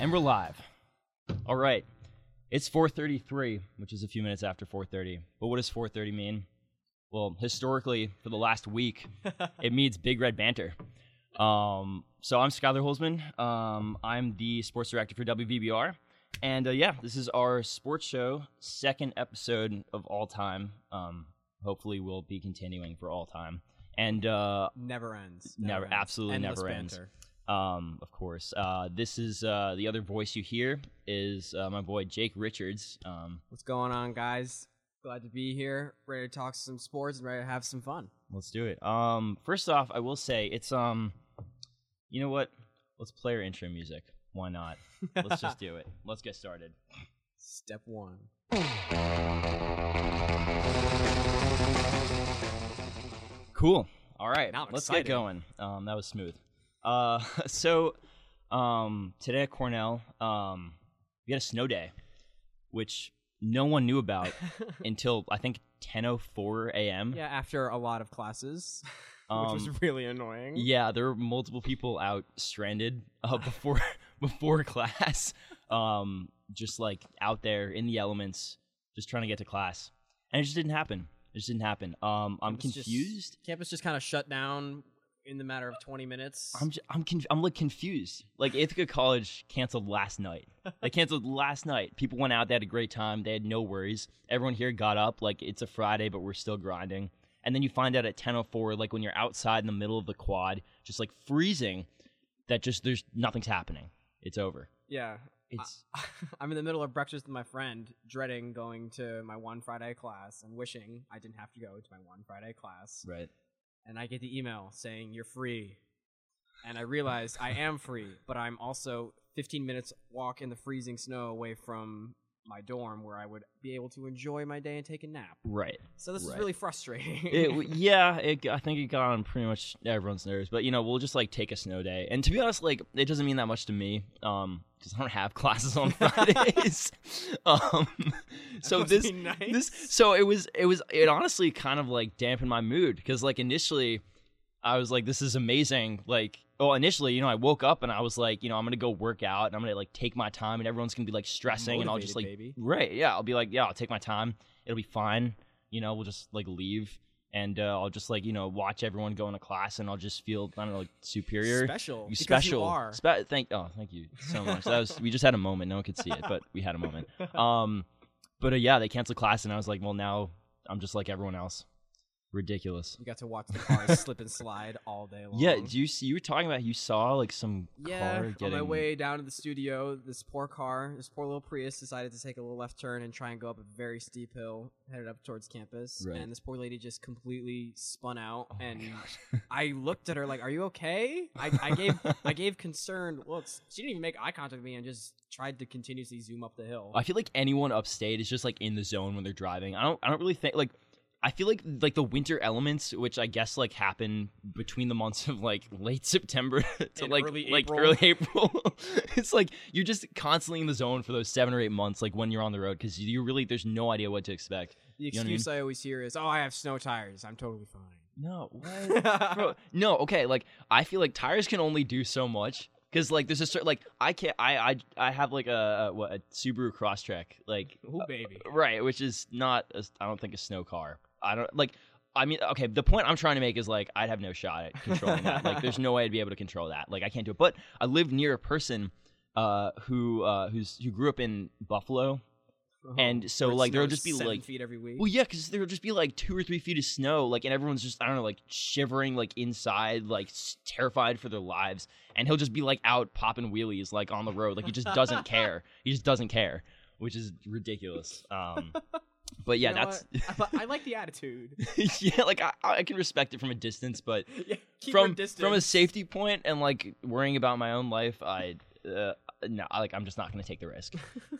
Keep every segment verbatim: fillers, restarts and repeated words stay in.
And we're live. All right. It's four thirty-three, which is a few minutes after four thirty. But what does four thirty mean? Well, historically, for the last week, it means Big Red Banter. Um, so I'm Skylar Holzman. Um, I'm the sports director for W V B R. And uh, yeah, this is our sports show, second episode of all time. Um, hopefully we'll be continuing for all time. And uh, never ends. Never, never ends. absolutely Endless never banter. ends. Um, of course. Uh, this is uh, the other voice you hear is uh, my boy Jake Richards. Um, What's going on, guys? Glad to be here, ready to talk some sports and ready to have some fun. Let's do it. Um, first off, I will say it's um, you know what? Let's play our intro music. Why not? Let's just do it. Let's get started. Step one. Cool. All right. Now I'm Let's excited. get going. Um, that was smooth. Uh, so, um, today at Cornell, um, we had a snow day, which no one knew about until I think ten oh four a.m. Yeah, after a lot of classes, Um, which was really annoying. Yeah, there were multiple people out stranded uh, before before class, um, just like out there in the elements, just trying to get to class, and it just didn't happen. It just didn't happen. Um, I'm Campus confused. Just, campus just kind of shut down in the matter of twenty minutes. I'm just, I'm conf- I'm like confused. Like Ithaca College canceled last night. They canceled last night. People went out. They had a great time. They had no worries. Everyone here got up like it's a Friday, but we're still grinding. And then you find out at ten oh four, like when you're outside in the middle of the quad, just like freezing, that just there's nothing's happening. It's over. Yeah. It's I, I'm in the middle of breakfast with my friend, dreading going to my one Friday class and wishing I didn't have to go to my one Friday class. right. And I get the email saying you're free. And I realized I am free, but I'm also fifteen minutes walk in the freezing snow away from my dorm where I would be able to enjoy my day and take a nap. Right. So this Right. is really frustrating. It, w- yeah, it, I think it got on pretty much everyone's nerves. But, you know, we'll just, like, take a snow day. And to be honest, like, it doesn't mean that much to me um, because I don't have classes on Fridays. um, so must this, be nice. this, so it was, it was, it honestly kind of, like, dampened my mood because, like, initially I was like, this is amazing. Like, oh, initially, you know, I woke up and I was like, you know, I'm going to go work out and I'm going to, like, take my time and everyone's going to be, like, stressing and I'll just, like, Motivated, baby. right, yeah, I'll be like, yeah, I'll take my time. It'll be fine. You know, we'll just, like, leave and uh, I'll just, like, you know, watch everyone go into class and I'll just feel, I don't know, like, superior. Special. You because special. you are. Spe- thank, oh, thank you so much. That was, we just had a moment. No one could see it, but we had a moment. Um, but, uh, yeah, they canceled class and I was like, well, now I'm just like everyone else. Ridiculous. You got to watch the cars slip and slide all day long. Yeah, do you see? You were talking about you saw like some Yeah, car getting. on my way down to the studio, this poor car, this poor little Prius decided to take a little left turn and try and go up a very steep hill, headed up towards campus. Right. And this poor lady just completely spun out. Oh my and gosh. I looked at her like, "Are you okay?" I, I gave I gave concerned looks. She didn't even make eye contact with me and just tried to continuously zoom up the hill. I feel like anyone upstate is just like in the zone when they're driving. I don't. I don't really think like. I feel like like the winter elements, which I guess like happen between the months of like late September to And like early like April. early April. It's like you're just constantly in the zone for those seven or eight months, like when you're on the road, because you really there's no idea what to expect. The You know what I excuse I, always hear is, "Oh, I have snow tires. I'm totally fine." No, what? Bro, no, okay. Like I feel like tires can only do so much. Cause like there's a certain like I can't I I I have like a, a what a Subaru Crosstrek like Ooh, baby. right, which is not a, I don't think a snow car. I don't like. I mean, okay. The point I'm trying to make is like I'd have no shot at controlling that. Like, there's no way I'd be able to control that. Like, I can't do it. But I live near a person uh, who uh, who's who grew up in Buffalo, Oh, and so where it like there'll snows just be seven like feet every week. well, yeah, because there'll just be like two or three feet of snow, like, and everyone's just I don't know, like shivering, like inside, like s- terrified for their lives, and he'll just be like out popping wheelies, like on the road, like he just doesn't care. He just doesn't care, which is ridiculous. Um, but yeah, You know that's what? But I like the attitude. yeah, like I, I can respect it from a distance, but Yeah, keep your from distance. from a safety point and like worrying about my own life, I uh, no, I, like I'm just not gonna take the risk.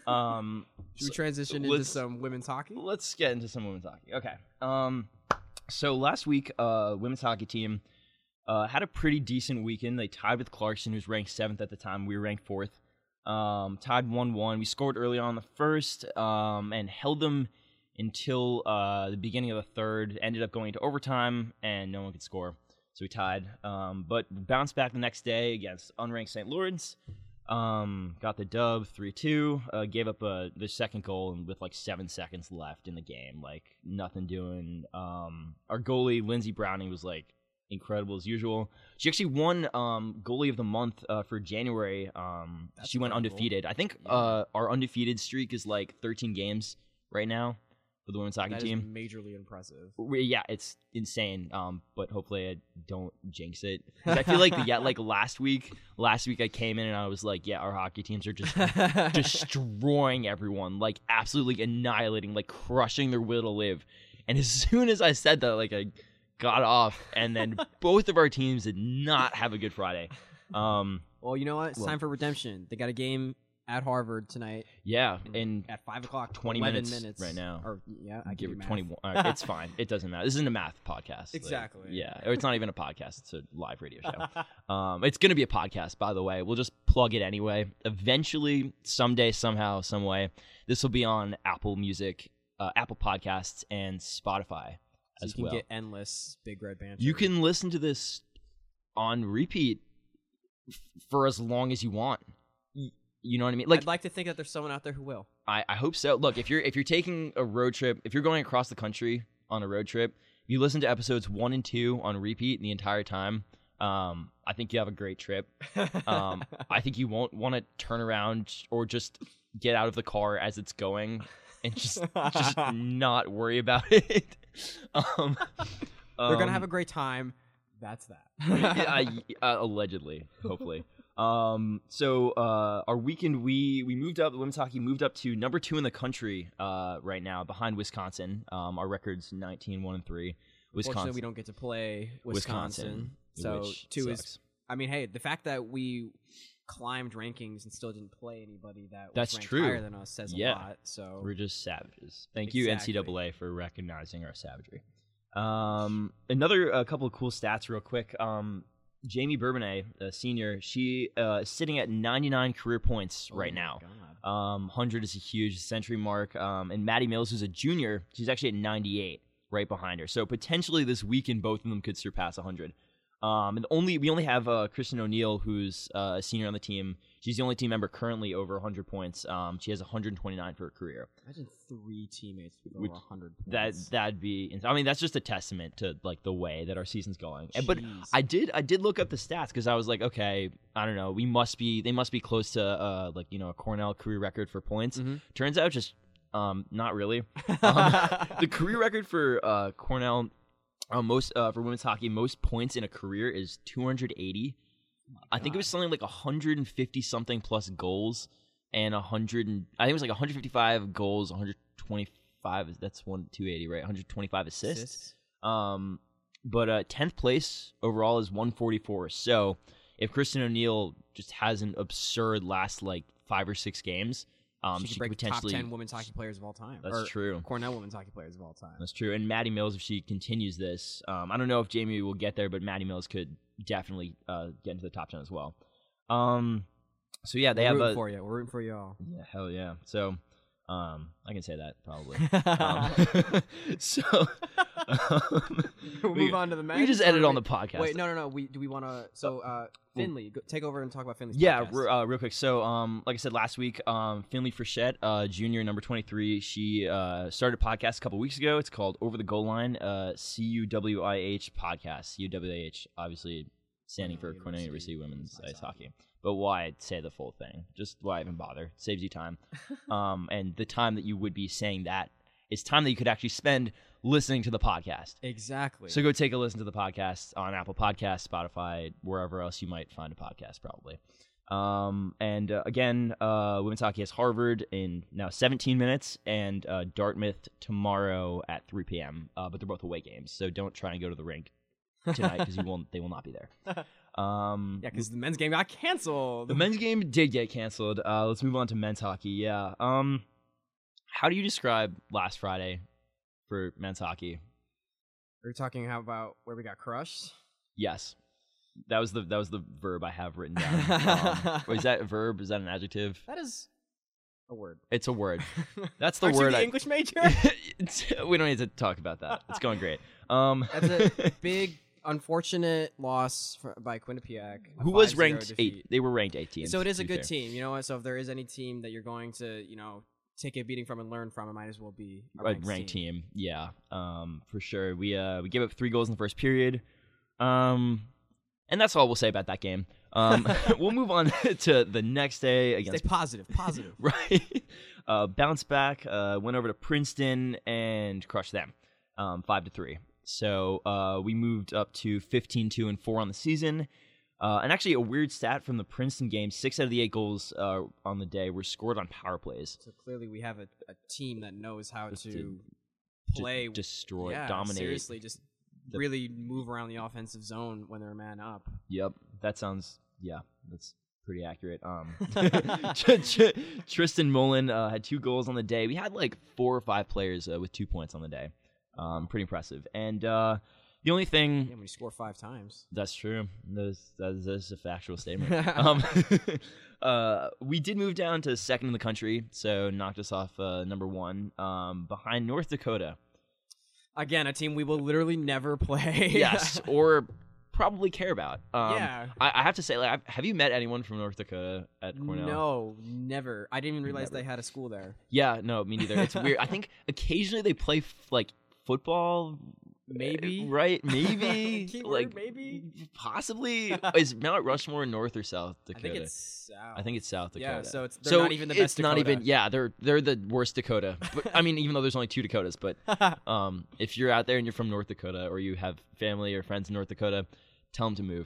Um, Should we so- transition into let's- some women's hockey? let's get into some women's hockey. Okay. Um, so last week, uh, women's hockey team uh, had a pretty decent weekend. They tied with Clarkson, who's ranked seventh at the time. We were ranked fourth. Um, tied one one. We scored early on in the first um, and held them until uh, the beginning of the third. Ended up going into overtime, and no one could score. So we tied. Um, but bounced back the next day against unranked Saint Lawrence. Um, got the dub three two. Uh, gave up uh, the second goal with like seven seconds left in the game. Like nothing doing. Um, our goalie Lindsey Browning was like incredible as usual. She actually won um goalie of the month uh, for January. Um, That's she went incredible. undefeated. I think Yeah. uh our undefeated streak is like thirteen games right now for the women's hockey That is team. majorly impressive. We- Yeah, it's insane. Um, but hopefully I don't jinx it. 'Cause I feel like the, yeah, like last week, last week I came in and I was like, yeah, our hockey teams are just destroying everyone, like absolutely annihilating, like crushing their will to live. And as soon as I said that, like I got off, and then both of our teams did not have a good Friday. Um, Well, you know what? It's Well- time for redemption. They got a game at Harvard tonight yeah, and at five o'clock. twenty eleven minutes minutes right now. Or yeah, I give can her do twenty-one. Uh, it's fine. It doesn't matter. This isn't a math podcast. Like, Exactly. yeah, or it's not even a podcast. It's a live radio show. Um, it's gonna be a podcast, by the way. We'll just plug it anyway. Eventually, someday, somehow, some way, this will be on Apple Music, uh, Apple Podcasts, and Spotify So as you can well. get endless Big Red Banter. You can listen to this on repeat f- for as long as you want. Y- You know what I mean? Like, I'd like to think that there's someone out there who will. I, I hope so. Look, if you're if you're taking a road trip, if you're going across the country on a road trip, you listen to episodes one and two on repeat the entire time. Um, I think you have a great trip. Um, I think you won't want to turn around or just get out of the car as it's going and just just not worry about it. um, We're gonna um, have a great time. That's that. I, uh, allegedly, hopefully. Um, so uh, our weekend, we we moved up. The women's hockey moved up to number two in the country uh, right now, behind Wisconsin. Um, our record's nineteen one and three. Fortunately, Wisconsin, we don't get to play Wisconsin. so which two sucks. is. I mean, hey, the fact that we climbed rankings and still didn't play anybody that was That's ranked true. higher than us says Yeah. a lot. So We're just savages. Thank you, Exactly. N C double A, for recognizing our savagery. Um, another a couple of cool stats, real quick. Um, Jamie Bourbonnais, a senior, she uh, is sitting at ninety-nine career points Oh right my now. God. Um, one hundred is a huge century mark. Um, and Maddie Mills, who's a junior, she's actually at ninety-eight, right behind her. So potentially this weekend, both of them could surpass one hundred. Um, and only we only have uh, Kristen O'Neill, who's uh, a senior on the team. She's the only team member currently over one hundred points. Um, she has one hundred twenty-nine for her career. Imagine three teammates with Which- over one hundred That points. that'd be. I mean, that's just a testament to like the way that our season's going. And, but Jeez. I did I did look up the stats because I was like, okay, I don't know, we must be they must be close to uh like you know a Cornell career record for points. Mhm. Turns out just um not really. Um, the career record for uh Cornell uh, most uh, for women's hockey, most points in a career is two hundred eighty. I think it was something like one hundred fifty something plus goals and one hundred and I think it was like one hundred fifty-five goals, one hundred twenty-five. That's one two eighty, right? one hundred twenty-five assists. Assists? Um, but uh, tenth place overall is one forty-four. So if Kristen O'Neill just has an absurd last like five or six games, um, she she, could break could the top potentially. ten women's hockey players of all time. That's or true. Cornell women's hockey players of all time. That's true. And Maddie Mills, if she continues this, um, I don't know if Jamie will get there, but Maddie Mills could definitely uh, get into the top ten as well. Um, so yeah, they We're have rooting a for you. We're rooting for you all. yeah, hell yeah. So um, I can say that probably. um, so um, we'll we- move on to the men's. we just or edit on we- the podcast. Wait, no, no, no. We do we want to? So, uh, Finley, go, take over and talk about Finley's Yeah, podcast. re- uh, real quick. So, um, like I said last week, um, Finley Frechette, uh, junior, number twenty-three, she uh, started a podcast a couple weeks ago. It's called Over the Goal Line, uh, C U W I H podcast. C U W I H, obviously standing for Cornell Cornell University University Women's Ice Ice Hockey. But why say the full thing? Just why even bother? Saves you time. um, and the time that you would be saying that is time that you could actually spend listening to the podcast. Exactly. So go take a listen to the podcast on Apple Podcasts, Spotify, wherever else you might find a podcast, probably. Um, and uh, again, uh, women's hockey has Harvard in now seventeen minutes, and uh, Dartmouth tomorrow at three p.m. Uh, but they're both away games, so don't try and go to the rink tonight because you won't. They will not be there. Um, yeah, because the men's game got canceled. the men's game did get canceled. Uh, let's move on to men's hockey. Yeah. Um, how do you describe last Friday for men's hockey? Are you talking how about where we got crushed? Yes, that was the that was the verb I have written down. um, or is that a verb? Is that an adjective? That is a word. It's a word. That's the Aren't word. you the I, English major? It's- we don't need to talk about that. It's going great. Um, That's a big unfortunate loss for, by Quinnipiac. a Who was five zero ranked defeat. eight? They were ranked eighteenth. So it is a to be good fair. team, you know. So if there is any team that you're going to, you know, take a beating from and learn from, it might as well be a A ranked, ranked team. team. Yeah, um, for sure. We uh we gave up three goals in the first period, um, and that's all we'll say about that game. Um, we'll move on to the next day against Stay positive, positive. right. Uh, bounce back. Uh, went over to Princeton and crushed them, um, five to three. So uh, we moved up to fifteen two and four on the season. Uh, and actually, a weird stat from the Princeton game: six out of the eight goals uh, on the day were scored on power plays. So clearly, we have a, a team that knows how Just to to play, D- destroy, yeah, dominate. Seriously, just the- really move around the offensive zone when they're a man up. Yep, that sounds. Yeah, that's pretty accurate. Um, Tr- Tr- Tristan Mullen uh, had two goals on the day. We had like four or five players uh, with two points on the day. Um, pretty impressive. And uh, the only thing Yeah, when you score five times. that's true. That's, that's, that's a factual statement. um, uh, we did move down to second in the country, so knocked us off uh, number one, um, behind North Dakota. Again, a team we will literally never play. Yes, or probably care about. Um, Yeah. I, I have to say, like, I've, have you met anyone from North Dakota at Cornell? No, never. I didn't even realize Never. they had a school there. Yeah, no, me neither. It's weird. I think occasionally they play f- like football. Maybe. uh, right? Maybe, Keyword, like maybe. possibly. Is Mount Rushmore North or South I Dakota? think it's south. I think it's South Dakota. Yeah, so it's they're so not even the it's best not Dakota. even. Yeah, they're they're the worst Dakota. But I mean, even though there's only two Dakotas, but um, if you're out there and you're from North Dakota or you have family or friends in North Dakota, tell them to move.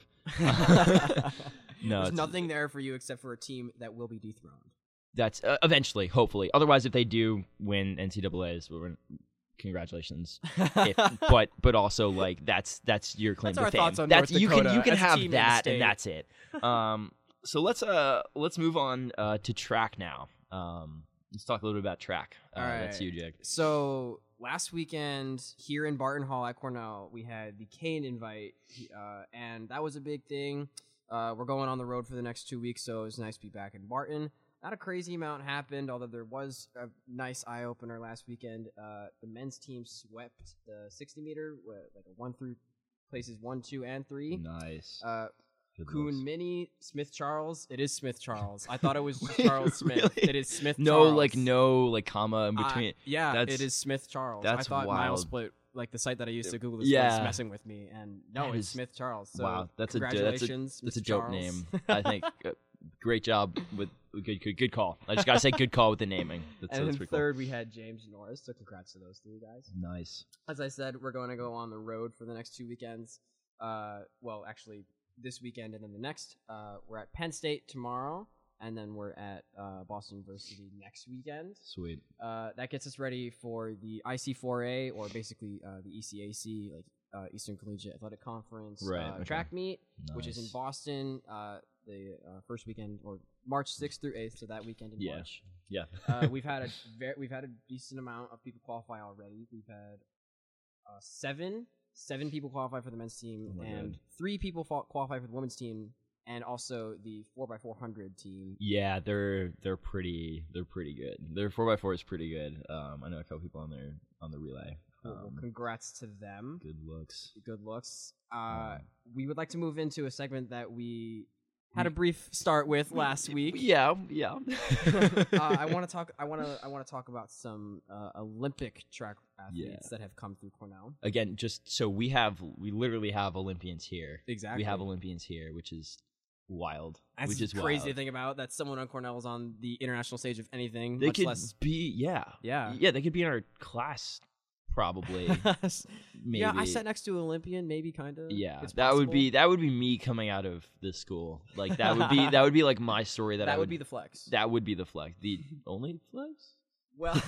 No, There's it's- nothing there for you except for a team that will be dethroned. That's uh, eventually, hopefully. Otherwise, if they do win N C double A's, well, we're- congratulations. If, but but also like that's that's your claim That's to our fame. thoughts on that's North you can Dakota you can as a have team in the that state. and that's it. Um, so let's uh let's move on uh to track now. Um, let's talk a little bit about track. Uh, All That's right. you, Jake. So last weekend here in Barton Hall at Cornell, we had the Kane invite, uh, and that was a big thing. Uh, we're going on the road for the next two weeks, so it was nice to be back in Barton. Not a crazy amount happened, although there was a nice eye opener last weekend. Uh, the men's team swept the sixty meter, what, like a one through places one, two, and three. Nice. Uh, Good Kuhn looks. Mini, Smith Charles. It is Smith Charles. I thought it was Charles Smith. Really? It is Smith No, Charles. like no, like comma in Uh, between. yeah, That's- it is Smith Charles. that's I thought wild. MileSplit, like the site that I used to Google this Yeah. was messing with me, and no, That it's is- Smith Charles. So wow, that's a that's a congratulations, that's a Mister dope Charles. name. I think. Uh, great job with good good good call. I just gotta say good call with the naming. That's, And that's then pretty third, we had James Norris. So congrats to those three guys. cool. Nice. As I said, we're going to go on the road for the next two weekends. Uh, well, actually, this weekend and then the next. Uh, we're at Penn State tomorrow, and then we're at uh, Boston University next weekend. Sweet. Uh, that gets us ready for the I C four A, or basically uh, the E C A C, like uh, Eastern Collegiate Athletic Conference Right, uh, okay. track meet, which is in Nice. Boston. Uh, the uh, first weekend, or March sixth through eighth, so that weekend in Yeah. March. Yeah. Uh, we've had a ver- we've had a decent amount of people qualify already. We've had uh, seven seven people qualify for the men's team, Oh my and God. three people fa- qualify for the women's team, and also the four by four hundred team. Yeah, they're they're pretty they're pretty good. Their four by four is pretty good. Um, I know a couple people on their on the relay. Cool. Well, Um, congrats to them. good looks. Good looks. Uh, Um, we would like to move into a segment that we had a brief start with last week. Yeah, yeah. uh, I want to talk. I want to. I want to talk about some uh, Olympic track athletes Yeah. that have come through Cornell. Again, just so we have we literally have Olympians here. Exactly. We have Olympians here, which is wild. That's which is crazy wild. to think about. That someone on Cornell is on the international stage of anything. They much could less. be yeah. Yeah. Yeah, they could be in our class probably. Maybe. Yeah, I sat next to an Olympian. Maybe kind of. Yeah, It's that would possible. be that would be me coming out of the school. Like that would be that would be like my story that, That I would, would be the flex. that would be the flex. The only flex? well,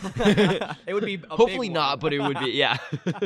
it would be. A Hopefully big not, one. but it would be yeah.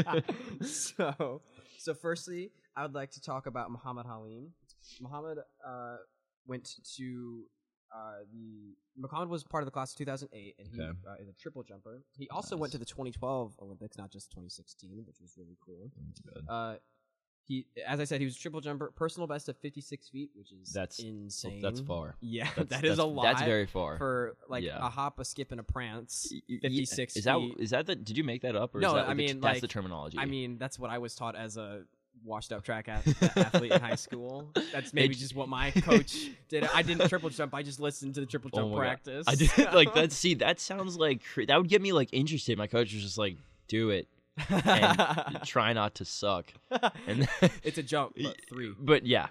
so, so firstly, I would like to talk about Muhammad Halim. Muhammad uh, went to uh, the. Muhammad was part of the class of two thousand eight, and he Okay. uh, is a triple jumper. He also Nice. went to the twenty twelve Olympics, not just twenty sixteen, which was really cool. Good. Uh, he, as I said, he was a triple jumper, personal best of fifty-six feet, which is That's- insane. That's far. Yeah, That's, that is that's, a lot. That's very far. for like Yeah. a hop, a skip, and a prance. Y- y- fifty-six Is that feet. is that the? Did you make that up? Or No, is that I like the- mean, that's like- the terminology. I mean, that's what I was taught as a washed up track ath- athlete in high school. That's maybe It- just what my coach did. I didn't triple jump. I just listened to the triple Oh jump my God. practice. I did like that. See, that sounds like cra- that would get me like interested. My coach was just like, "Do it and try not to suck." And It's a jump, but three. but yeah.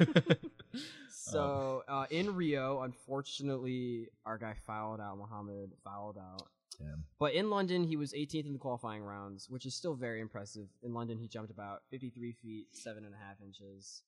So uh, in Rio, unfortunately, our guy fouled out. Muhammad fouled out. Damn. But in London, he was eighteenth in the qualifying rounds, which is still very impressive. In London, he jumped about fifty-three feet, seven and a half inches.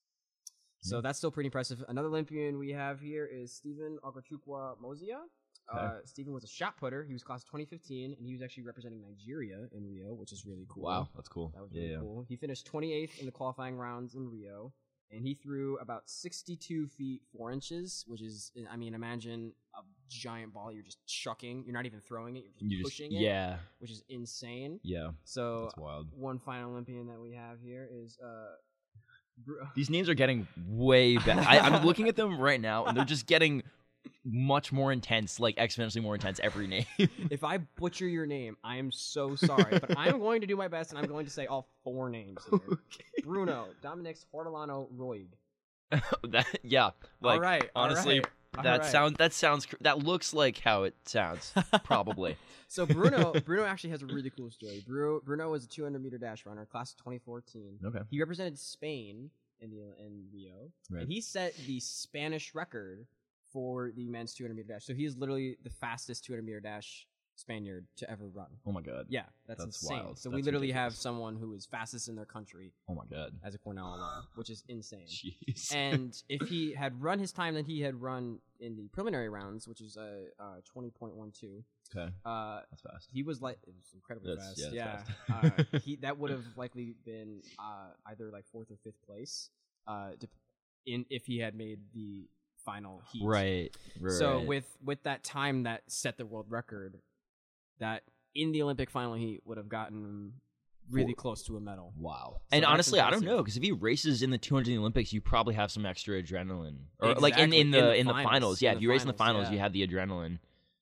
So Mhm. that's still pretty impressive. Another Olympian we have here is Stephen Ogachukwu Mozia. Okay. Uh, Stephen was a shot putter. He was class twenty fifteen, and he was actually representing Nigeria in Rio, which is really cool. Wow, that's cool. That was yeah, really yeah. cool. He finished twenty-eighth in the qualifying rounds in Rio, and he threw about sixty-two feet four inches, which is, I mean, imagine a giant ball you're just chucking. You're not even throwing it. You're just You just pushing it, yeah, which is insane. yeah. So That's wild. one final Olympian that we have here is uh, Bru- These names are getting way better. I, I'm looking at them right now, and they're just getting much more intense, like exponentially more intense every name. If I butcher your name, I am so sorry, but I'm going to do my best, and I'm going to say all four names here. Bruno Dominix Hortolano Roig. that, yeah, like all right, all honestly, right, all that right. sounds that sounds cr- that looks like how it sounds. Probably. So Bruno, Bruno actually has a really cool story. Bruno, Bruno was a two hundred meter dash runner, class of twenty fourteen. Okay. He represented Spain in the in Rio, Right. and he set the Spanish record for the men's two hundred meter dash. So he is literally the fastest two hundred meter dash Spaniard to ever run. Oh my god. Yeah, that's, That's insane. wild. So we That's literally ridiculous. have someone who is fastest in their country Oh my god. as a Cornell alum, which is insane. Jeez. And if he had run his time that he had run in the preliminary rounds, which is a uh, uh, twenty point one two, okay, uh, that's fast. he was like it was incredibly That's- fast. yeah, Yeah, that's fast. uh, he that would have likely been uh, either like fourth or fifth place, uh, dep- in if he had made the final heat. Right. Right. So with with that time that set the world record, that in the Olympic final heat would have gotten him really For- close to a medal. wow. So And that's honestly, I don't impressive. know because if he races in the two hundred in the Olympics, you probably have some extra adrenaline, or like in, Exactly, in the in the, finals, finals. Yeah, in if the you race in the finals, finals, yeah. you have the adrenaline.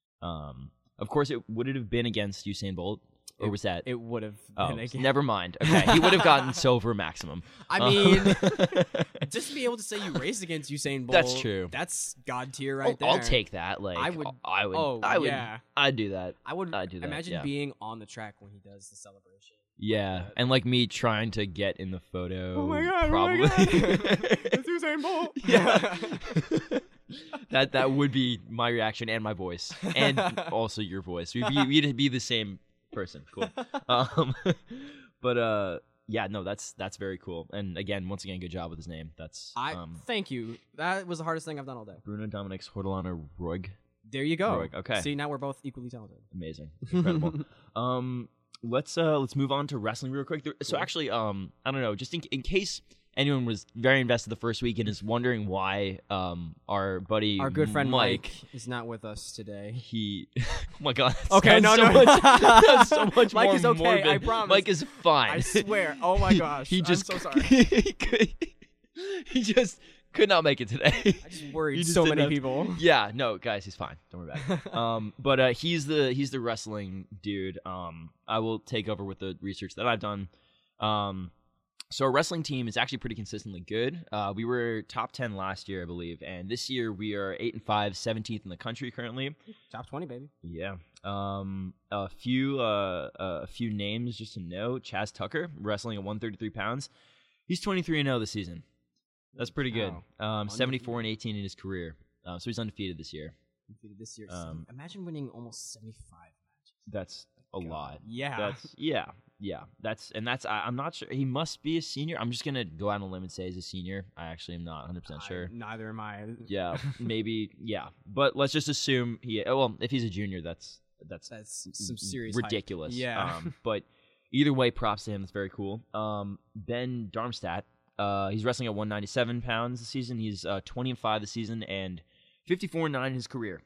Um, of course, it would it have been against Usain Bolt, or It- was that? It would have oh, been again. never mind. Okay, he would have gotten silver maximum. I Um, mean, just to be able to say you raced against Usain Bolt. That's true. That's god tier right Oh, there. I'll take that. Like I would- I would. oh, I would. yeah. I'd do that. I would I'd do that, imagine yeah. being on the track when he does the celebration. Yeah, But- and like me trying to get in the photo. Oh my God, oh Probably. my God. It's Usain Bolt. Yeah. that that would be my reaction and my voice, and also your voice. We'd be, we'd be the same person. Cool. Um, but uh, yeah, no, that's that's very cool. And again, once again, good job with his name. That's I um, thank you. That was the hardest thing I've done all day. Bruno Dominix Hortolano Roig. There you go. Roig, okay. See, now we're both equally talented. Amazing, incredible. um, let's uh let's move on to wrestling real quick. There, so Cool. actually, um, I don't know, just in in case anyone was very invested the first week and is wondering why um our buddy Our good friend Mike, Mike is not with us today. he oh my god that Okay, sounds no, so no. much, that's so much Mike more is okay, I morbid. promise. Mike is fine. I swear. Oh my He- gosh. he just I'm so sorry. he, could, he just could not make it today. I just worried He just so didn't many have- people. Yeah, no, guys, he's fine. Don't worry about it. Um, but uh, he's the he's the wrestling dude. Um, I will take over with the research that I've done. Um, so our wrestling team is actually pretty consistently good. Uh, we were top ten last year, I believe, and this year we are eight and five, seventeenth in the country currently. Top twenty, baby. Yeah. Um, a few uh, a few names just to know: Chaz Tucker, wrestling at one thirty-three pounds. He's twenty-three and oh this season. That's pretty good. Wow. Um, seventy-four and eighteen in his career. Uh, so he's undefeated this year. Undefeated this year. Um, Imagine winning almost seventy-five matches. That's a God. lot. Yeah. That's yeah, yeah. That's and that's. I, I'm not sure. He must be a senior. I'm just gonna go out on a limb and say he's a senior. I actually am not one hundred percent I- sure. neither am I. Yeah, maybe. Yeah, but let's just assume he. Oh, well, if he's a junior, that's that's That's some serious hype. ridiculous. Yeah. Um, but either way, props to him. That's very cool. Um, Ben Darmstadt. Uh, he's wrestling at one ninety-seven pounds this season. He's uh, twenty and five this season and fifty-four and nine in his career.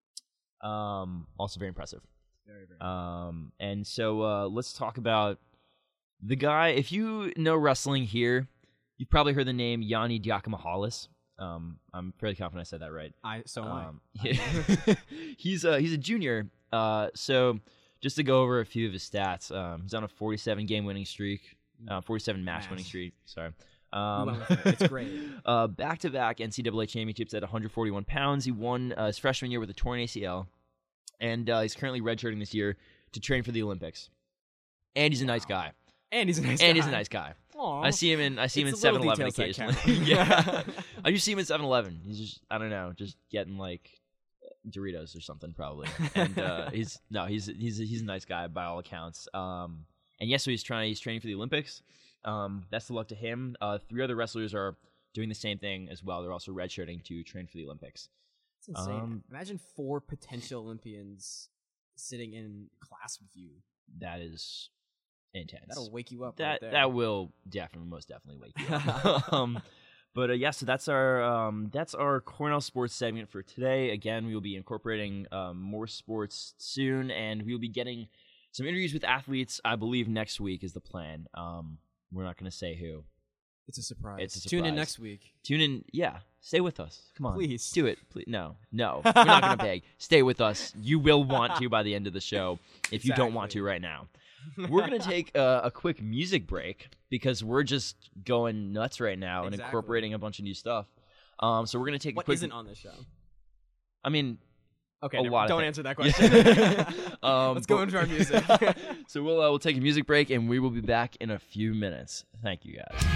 Um, also very impressive. Very, very. Um, and so uh, let's talk about the guy. If you know wrestling here, you've probably heard the name Yanni Diakomahalis. Um, I'm fairly confident I said that right. I so am I. Um, yeah. he's a he's a junior. Uh, so just to go over a few of his stats, um, he's on a forty-seven game winning streak. uh, forty-seven match winning Mash. streak. Sorry. We Um, went with it. It's great. uh, back-to-back N C double A championships at one hundred forty-one pounds. He won uh, his freshman year with a torn A C L, and uh, he's currently redshirting this year to train for the Olympics. And he's a nice guy. And he's a nice And guy. he's a nice guy. Aw. I see him in I see him It's in the little seven eleven details that occasionally. count. yeah, I just see him in seven eleven. He's just I don't know, just getting like Doritos or something probably. And uh, he's no, he's he's he's a nice guy by all accounts. Um, and yes, so he's trying he's training for the Olympics. Um, best of luck to him. Uh, three other wrestlers are doing the same thing as well. They're also redshirting to train for the Olympics. It's insane. Um, Imagine four potential Olympians sitting in class with you. That is intense. That'll wake you up. that right there. that will definitely most definitely wake you up. um, but uh, yeah, so that's our um, that's our Cornell Sports segment for today. Again, we will be incorporating um, more sports soon, and we will be getting some interviews with athletes. I believe next week is the plan. Um, we're not going to say who. It's a surprise. It's a Tune in surprise. next week. Tune in. Yeah, stay with us. Come on, Please. do it. Please. No, no, we're not going to beg. Stay with us. You will want to by the end of the show. If you don't want to Exactly. right now. We're going to take a, a quick music break because we're just going nuts right now and Exactly. incorporating a bunch of new stuff. Um, so we're going to take What a quick. isn't on this show? I mean, Okay, a never- lot of don't things. answer that question. um, Let's go but- into our music. so we'll uh, we'll take a music break and we will be back in a few minutes. Thank you guys.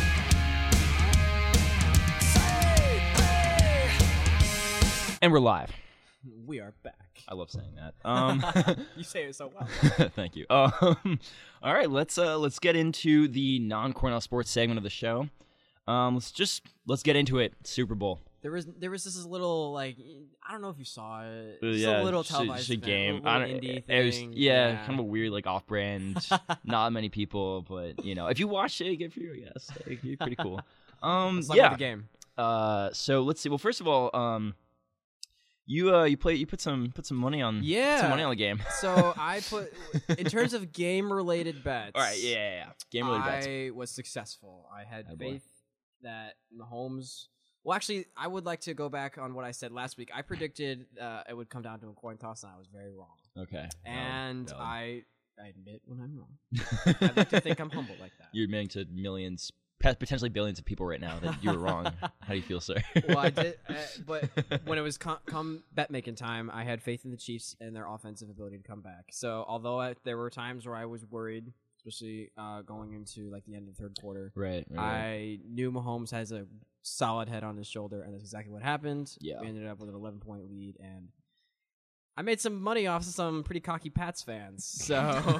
And we're live. We are back. I love saying that. Um, You say it so well. Thank you. Um, all right, let's uh, let's get into the non-Cornell sports segment of the show. Um, let's just let's get into it. Super Bowl. There was there was this little like I don't know if you saw it. Uh, Just yeah, a little just a- televised just a event, game. little I don't, indie it, it was thing. yeah, kind of a weird like off-brand. of. Not many people, but you know, if you watched it, good for you. I guess it's pretty cool. Um, Let's talk yeah. about the game. Uh, so let's see. Well, first of all, um, you uh, you play you put some put some money on Yeah. some money on the game. So I put in terms of game related bets. All right, yeah, yeah, yeah. Game related bets. I was successful. I had Oh, boy. faith that Mahomes. Well, actually, I would like to go back on what I said last week. I predicted uh, it would come down to a coin toss, and I was very wrong. Okay. And valid. I, I admit when I'm wrong. I like to think I'm humble like that. You're admitting to millions, pe- potentially billions of people right now that you were wrong. How do you feel, sir? Well, I did, uh, but when it was com- come bet making time, I had faith in the Chiefs and their offensive ability to come back. So, although I, there were times where I was worried, especially uh, going into like the end of the third quarter, right, right, right. I knew Mahomes has a solid head on his shoulder, and that's exactly what happened. Yeah. We ended up with an eleven point lead, and I made some money off of some pretty cocky Pats fans. So,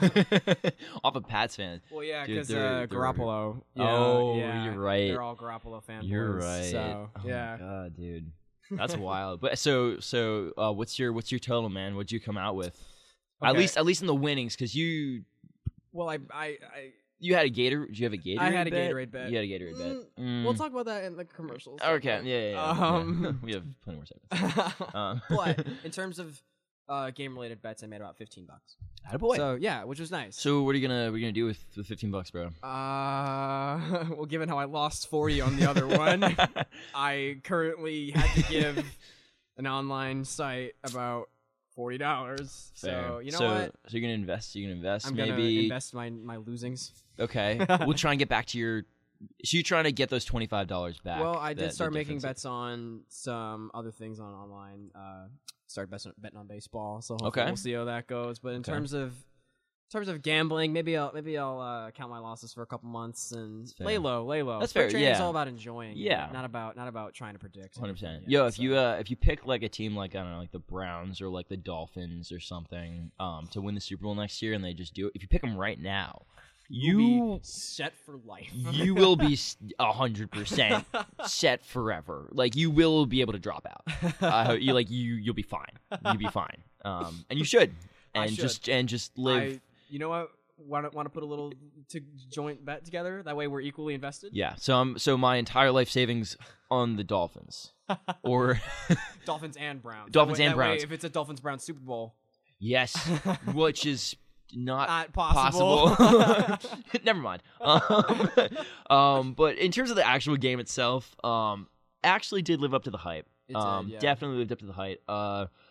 Off of Pats fans. well, yeah, Dude, because they're- uh, they're- Garoppolo. you Oh, know, yeah, you're right. They're all Garoppolo fanboys. You're right. So, oh yeah. my god, dude. That's wild. But so so uh, what's your what's your total, man? What'd you come out with? At Okay. least at least in the winnings, because you Well, I, I, I you had a Gator. Did you have a Gatorade? I had a bet? Gatorade bet. You had a Gatorade bet. Mm, Mm. We'll talk about that in the commercials. Okay. Yeah. Yeah. yeah, Um, yeah. We have plenty more seconds. Um, But in terms of uh, game-related bets, I made about fifteen bucks. Attaboy. So yeah, which was nice. So what are you gonna what are you gonna do with with fifteen bucks, bro? Uh, well, given how I lost forty on the other one, I currently had to give an online site about forty dollars. So you know so, what? So you're gonna invest. You're gonna invest. I'm maybe. gonna invest my my losings. Okay. We'll try and get back to your. So you're trying to get those twenty five dollars back. Well, I the- did the start making difference. bets on some other things on online. Uh, started betting, betting on baseball, so hopefully Okay. we'll see how that goes. But in Okay. terms of in terms of gambling, maybe I'll maybe I'll uh, count my losses for a couple months and fair. lay low, lay low. That's Spring fair, training's yeah. all about enjoying. Yeah. not about not about trying to predict. Hundred percent. anything Yo, yet, if so. you uh, if you pick like a team like I don't know, like the Browns or like the Dolphins or something, um, to win the Super Bowl next year, and they just do it. If you pick them right now, You'll you be set for life. you will be a hundred percent set forever. Like you will be able to drop out. Uh, you like you you'll be fine. You'll be fine. Um, and you should. I And should. just and just live. I, you know what? Want to want to put a little to joint bet together? That way we're equally invested. Yeah. So I'm so my entire life savings on the Dolphins, or Dolphins and Browns. Dolphins That way- and that way, Browns. if it's a Dolphins Browns Super Bowl, yes, which is not not possible. possible. Never mind. Um, um, but in terms of the actual game itself, um, actually did live up to the hype. It did, um, yeah. Definitely lived up to the hype. Uh,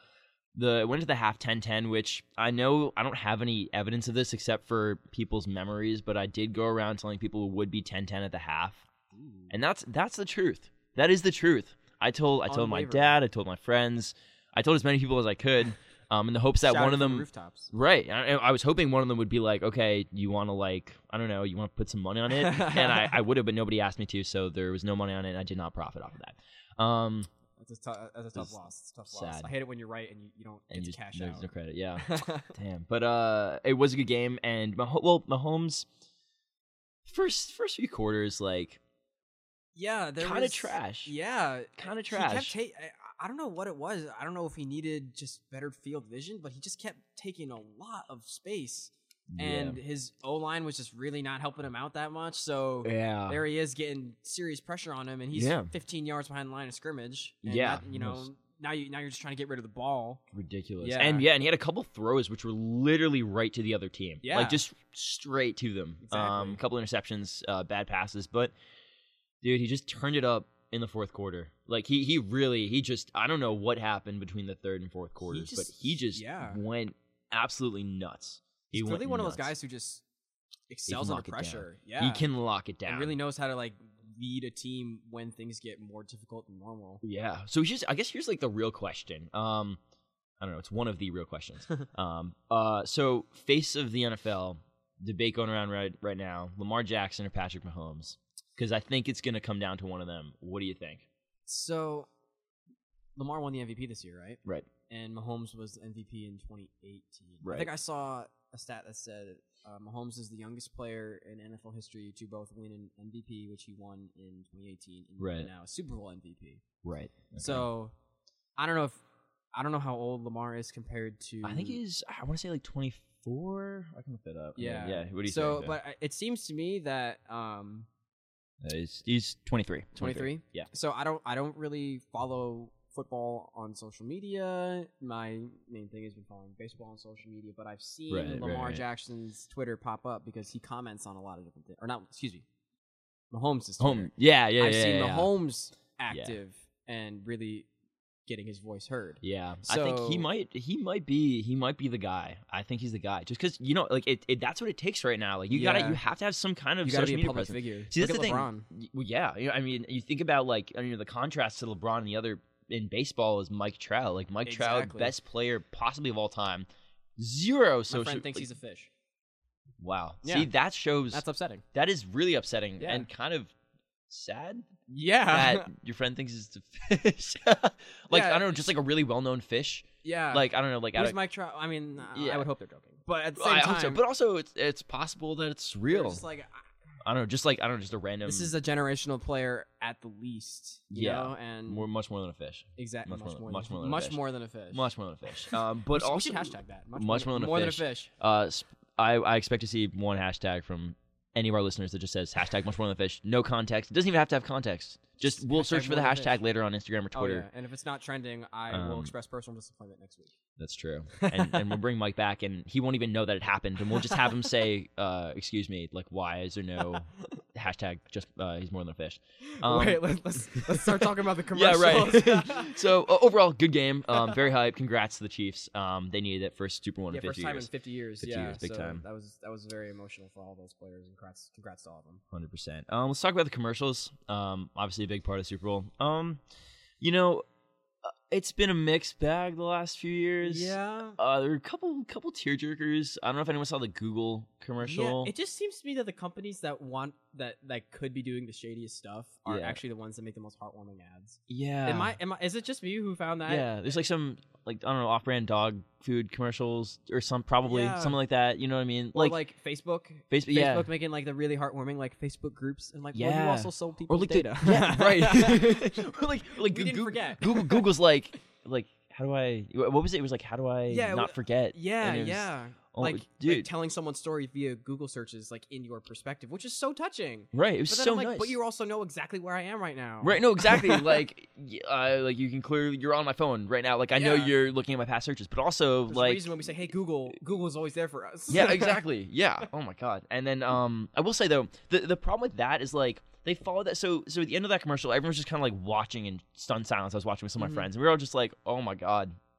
the went to the half ten ten, which I know I don't have any evidence of this except for people's memories, but I did go around telling people it would be ten ten at the half. Ooh. And that's that's the truth. That is the truth. I told I told my dad, I told my friends, I told as many people as I could, um, in the hopes that Shout one of them rooftops. Right. I, I was hoping one of them would be like, okay, you want to like I don't know, you want to put some money on it, and I, I would have, but nobody asked me to, so there was no money on it, and I did not profit off of that. Um, That's a, t- that's a tough loss. It's a tough sad. loss. I hate it when you're right and you, you don't and get you to cash there's out. no credit. Yeah. Damn. But uh, it was a good game, and Mah- well, Mahomes first first few quarters like yeah, there kind of was trash. Yeah, kind of he trash. kept ta- I, I don't know what it was. I don't know if he needed just better field vision, but he just kept taking a lot of space. And yeah. his O-line was just really not helping him out that much. So yeah. there he is getting serious pressure on him, and he's yeah. fifteen yards behind the line of scrimmage. And yeah. that, you know, now, you, now you're just trying to get rid of the ball. Ridiculous. Yeah. And yeah, and he had a couple throws which were literally right to the other team. Yeah. Like just straight to them. Exactly. Um, a couple interceptions, uh, bad passes. But, dude, he just turned it up in the fourth quarter. Like, he, he really, he just, I don't know what happened between the third and fourth quarters, just, but he just yeah. went absolutely nuts. He He's clearly one nuts. of those guys who just excels under pressure. Yeah, he can lock it down. And really knows how to like lead a team when things get more difficult than normal. Yeah. So here's, I guess here's like the real question. Um, I don't know. It's one of the real questions. um, uh, so face of the N F L debate going around right right now: Lamar Jackson or Patrick Mahomes? Because I think it's going to come down to one of them. What do you think? So Lamar won the M V P this year, right? Right. And Mahomes was the M V P in twenty eighteen. Right. I think I saw a stat that said uh, Mahomes is the youngest player in N F L history to both win an M V P, which he won in twenty eighteen, and right. now a Super Bowl M V P. Right. Okay. So I don't know if I don't know how old Lamar is compared to. I think he's. I want to say like twenty-four. I can look that up. Yeah. Yeah. What do you so, think? but it seems to me that um, uh, he's, he's twenty-three. twenty-three. Yeah. So I don't. I don't really follow football on social media. My main thing has been following baseball on social media, but I've seen right, Lamar right, right. Jackson's Twitter pop up because he comments on a lot of different things. Or not, excuse me, Mahomes' Twitter. Home. Yeah, yeah, I've yeah. seen yeah, Mahomes yeah. active and really getting his voice heard. Yeah, so, I think he might. He might be. He might be the guy. I think he's the guy. Just because you know, like it, it. That's what it takes right now. Like you yeah. gotta. You have to have some kind of you gotta social be a media public presence. figure. See, Look that's at the thing. LeBron. Well, yeah. You know, I mean, you think about like I mean, the contrast to LeBron and the other in baseball is Mike Trout. Like Mike exactly. Trout, best player possibly of all time. Zero My social. friend thinks like, he's a fish. Wow. Yeah. See, that shows. That's upsetting. That is really upsetting Yeah. and kind of sad. Yeah. That your friend thinks it's a fish. like Yeah. I don't know, just like a really well-known fish. yeah. Like I don't know, like Who's out of, Mike Trout? I mean, uh, Yeah. I would hope they're joking, but at the I same hope time, so. But also, it's it's possible that it's they're real. just like I don't know, just like I don't know, just a random. this is a generational player at the least. You Yeah. know? and more, much more than a fish. exactly much much, more- more, much than, more than a much fish. more than a fish. Much more than a fish. Um, We but should- we also should hashtag that. Much, much more, more than a more fish. than a fish. Uh, sp- I I expect to see one hashtag from any of our listeners that just says hashtag much more than a fish. No context. It doesn't even have to have context. Just Just we'll hashtag search for more the than a hashtag fish. later on Instagram or Oh, Twitter. yeah. And if it's not trending, I Um, will express personal disappointment next week. That's true. And, and we'll bring Mike back, and he won't even know that it happened. And we'll just have him say, uh, "Excuse me, like, why is there no hashtag? Just uh, he's more than a fish." Um, Wait, let's, let's let's start talking about the Yeah, commercials. right. so uh, overall, good game. Um, very hype. Congrats to the Chiefs. Um, they needed that first Super Bowl in yeah, fifty first time years. in fifty years. fifty yeah, years, big so time. That was that was very emotional for all those players. And congrats, congrats to all of them. Hundred percent. Um, let's talk about the commercials. Um, obviously a big part of Super Bowl. Um, you know, uh, it's been a mixed bag the last few years. Yeah. Uh, there were a couple couple tearjerkers. I don't know if anyone saw the Google commercial. Yeah, it just seems to me that the companies that want that that could be doing the shadiest stuff are Yeah. actually the ones that make the most heartwarming ads. yeah. Am I? Am I? Is it just me who found that? Yeah, there's like some like I don't know off-brand dog food commercials or some probably Yeah. something like that. You know what I mean? Or Like, like, Facebook. Facebook, Facebook yeah. making like the really heartwarming like Facebook groups and like well, you Yeah. also sold people or like data. the yeah right. or like or like We didn't Goo- forget. Google Google's like like how do I what was it? It was like how do I Yeah, not wh- forget? Yeah, And it was- yeah. oh, like, dude. like telling someone's story via Google searches, like in your perspective, which is so touching. Right, it was But then so I'm like, nice. but you also know exactly where I am right now. Right, no, exactly. like, y- uh, like you can clearly you're on my phone right now. Like, I know Yeah. you're looking at my past searches, but also There's a like, reason when we say, "Hey Google," Google is always there for us. yeah, exactly. Yeah. Oh my god. And then, um, I will say though, the the problem with that is like they follow that. So, so at the end of that commercial, everyone's just kind of like watching in stunned silence. I was watching with some of my Mhm. friends, and we were all just like, "Oh my god."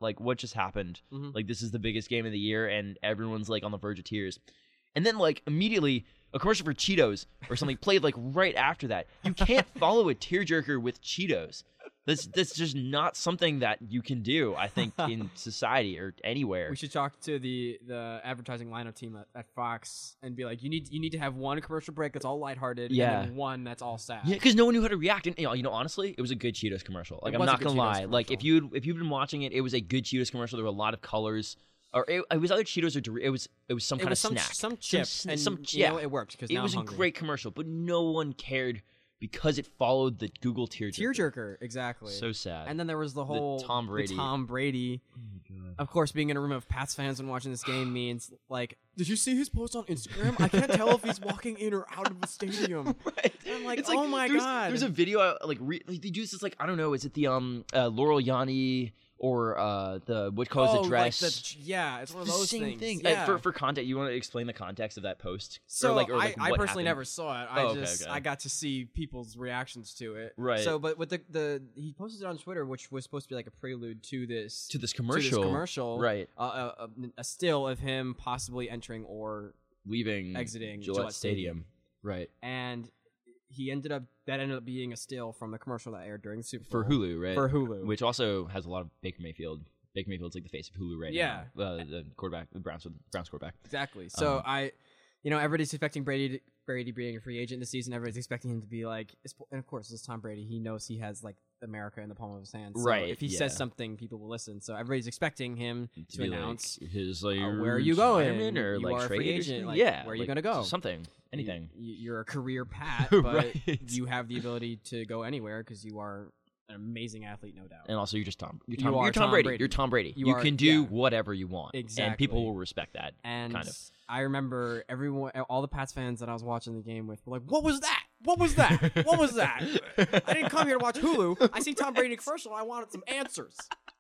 Like, what just happened? Mm-hmm. Like, this is the biggest game of the year, and everyone's like on the verge of tears. And then, like, immediately, a commercial for Cheetos or something played like right after that. You can't follow a tearjerker with Cheetos. That's that's just not something that you can do, I think, in society or anywhere. We should talk to the the advertising lineup team at, at Fox and be like, you need you need to have one commercial break that's all lighthearted, Yeah. and then one that's all sad. Yeah, because no one knew how to react. And you know, you know, honestly, it was a good Cheetos commercial. Like, It I'm was a not good gonna Cheetos lie. Like, if commercial. you if you've been watching it, it was a good Cheetos commercial. There were a lot of colors, or it, it was either Cheetos or Dor- it was it was some It kind was of some snack, some chip, some, and some you know, yeah. it worked because It now was I'm a hungry. great commercial, but no one cared because it followed the Google tearjerker. Tearjerker, exactly. So sad. And then there was the whole Tom the Brady. Tom Brady. Oh my God. Of course, being in a room of Pats fans and watching this game means like, did you see his post on Instagram? I can't tell if he's walking in or out of the stadium. Right. And I'm like, It's oh my there's, God. There's a video uh, like, re- like they do this like I don't know. Is it the um uh, Laurel Yanni or uh the what colors oh, the dress? Like the, yeah, it's one of the those same things. thing. Yeah. Uh, for for context, you want to explain the context of that post? So or like, or like I, I what personally happened? never saw it. I Oh, okay, just okay. I got to see people's reactions to it. Right. So, but with the the he posted it on Twitter, which was supposed to be like a prelude to this to this to commercial. this commercial, Right. Uh, a, a, a still of him possibly entering or Leaving exiting Gillette, Gillette Stadium. Stadium. Right. and he ended up that ended up being a still from the commercial that aired during the Super For Bowl Hulu, right? for Hulu. Which also has a lot of Baker Mayfield. Baker Mayfield's like the face of Hulu right Yeah. now. Uh, the quarterback, the Browns, Browns quarterback. Exactly. So Um, I, you know, everybody's expecting Brady to, Brady being a free agent this season. Everybody's expecting him to be like, and of course, it's Tom Brady. He knows he has like America in the palm of his hand. So Right, If he yeah. says something, people will listen. So everybody's expecting him to, be announce, like his like uh, where are you going? retirement or You like are a trade free or agent. something? Like, yeah, where are you like, gonna go? Something, anything. You, you're a career Pat, but Right. you have the ability to go anywhere because you are an amazing athlete, no doubt. And also, you're just Tom. You're You Tom. are You're Tom, Tom Brady. Brady. You're Tom Brady. You You, are- can do yeah. whatever you want, and Exactly. people will respect that. And kind of. I remember everyone, all the Pats fans that I was watching the game with were like, "What was that? What was that? What was that? I didn't come here to watch Hulu. I see Tom Brady commercial. I wanted some answers."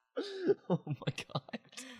Oh my god!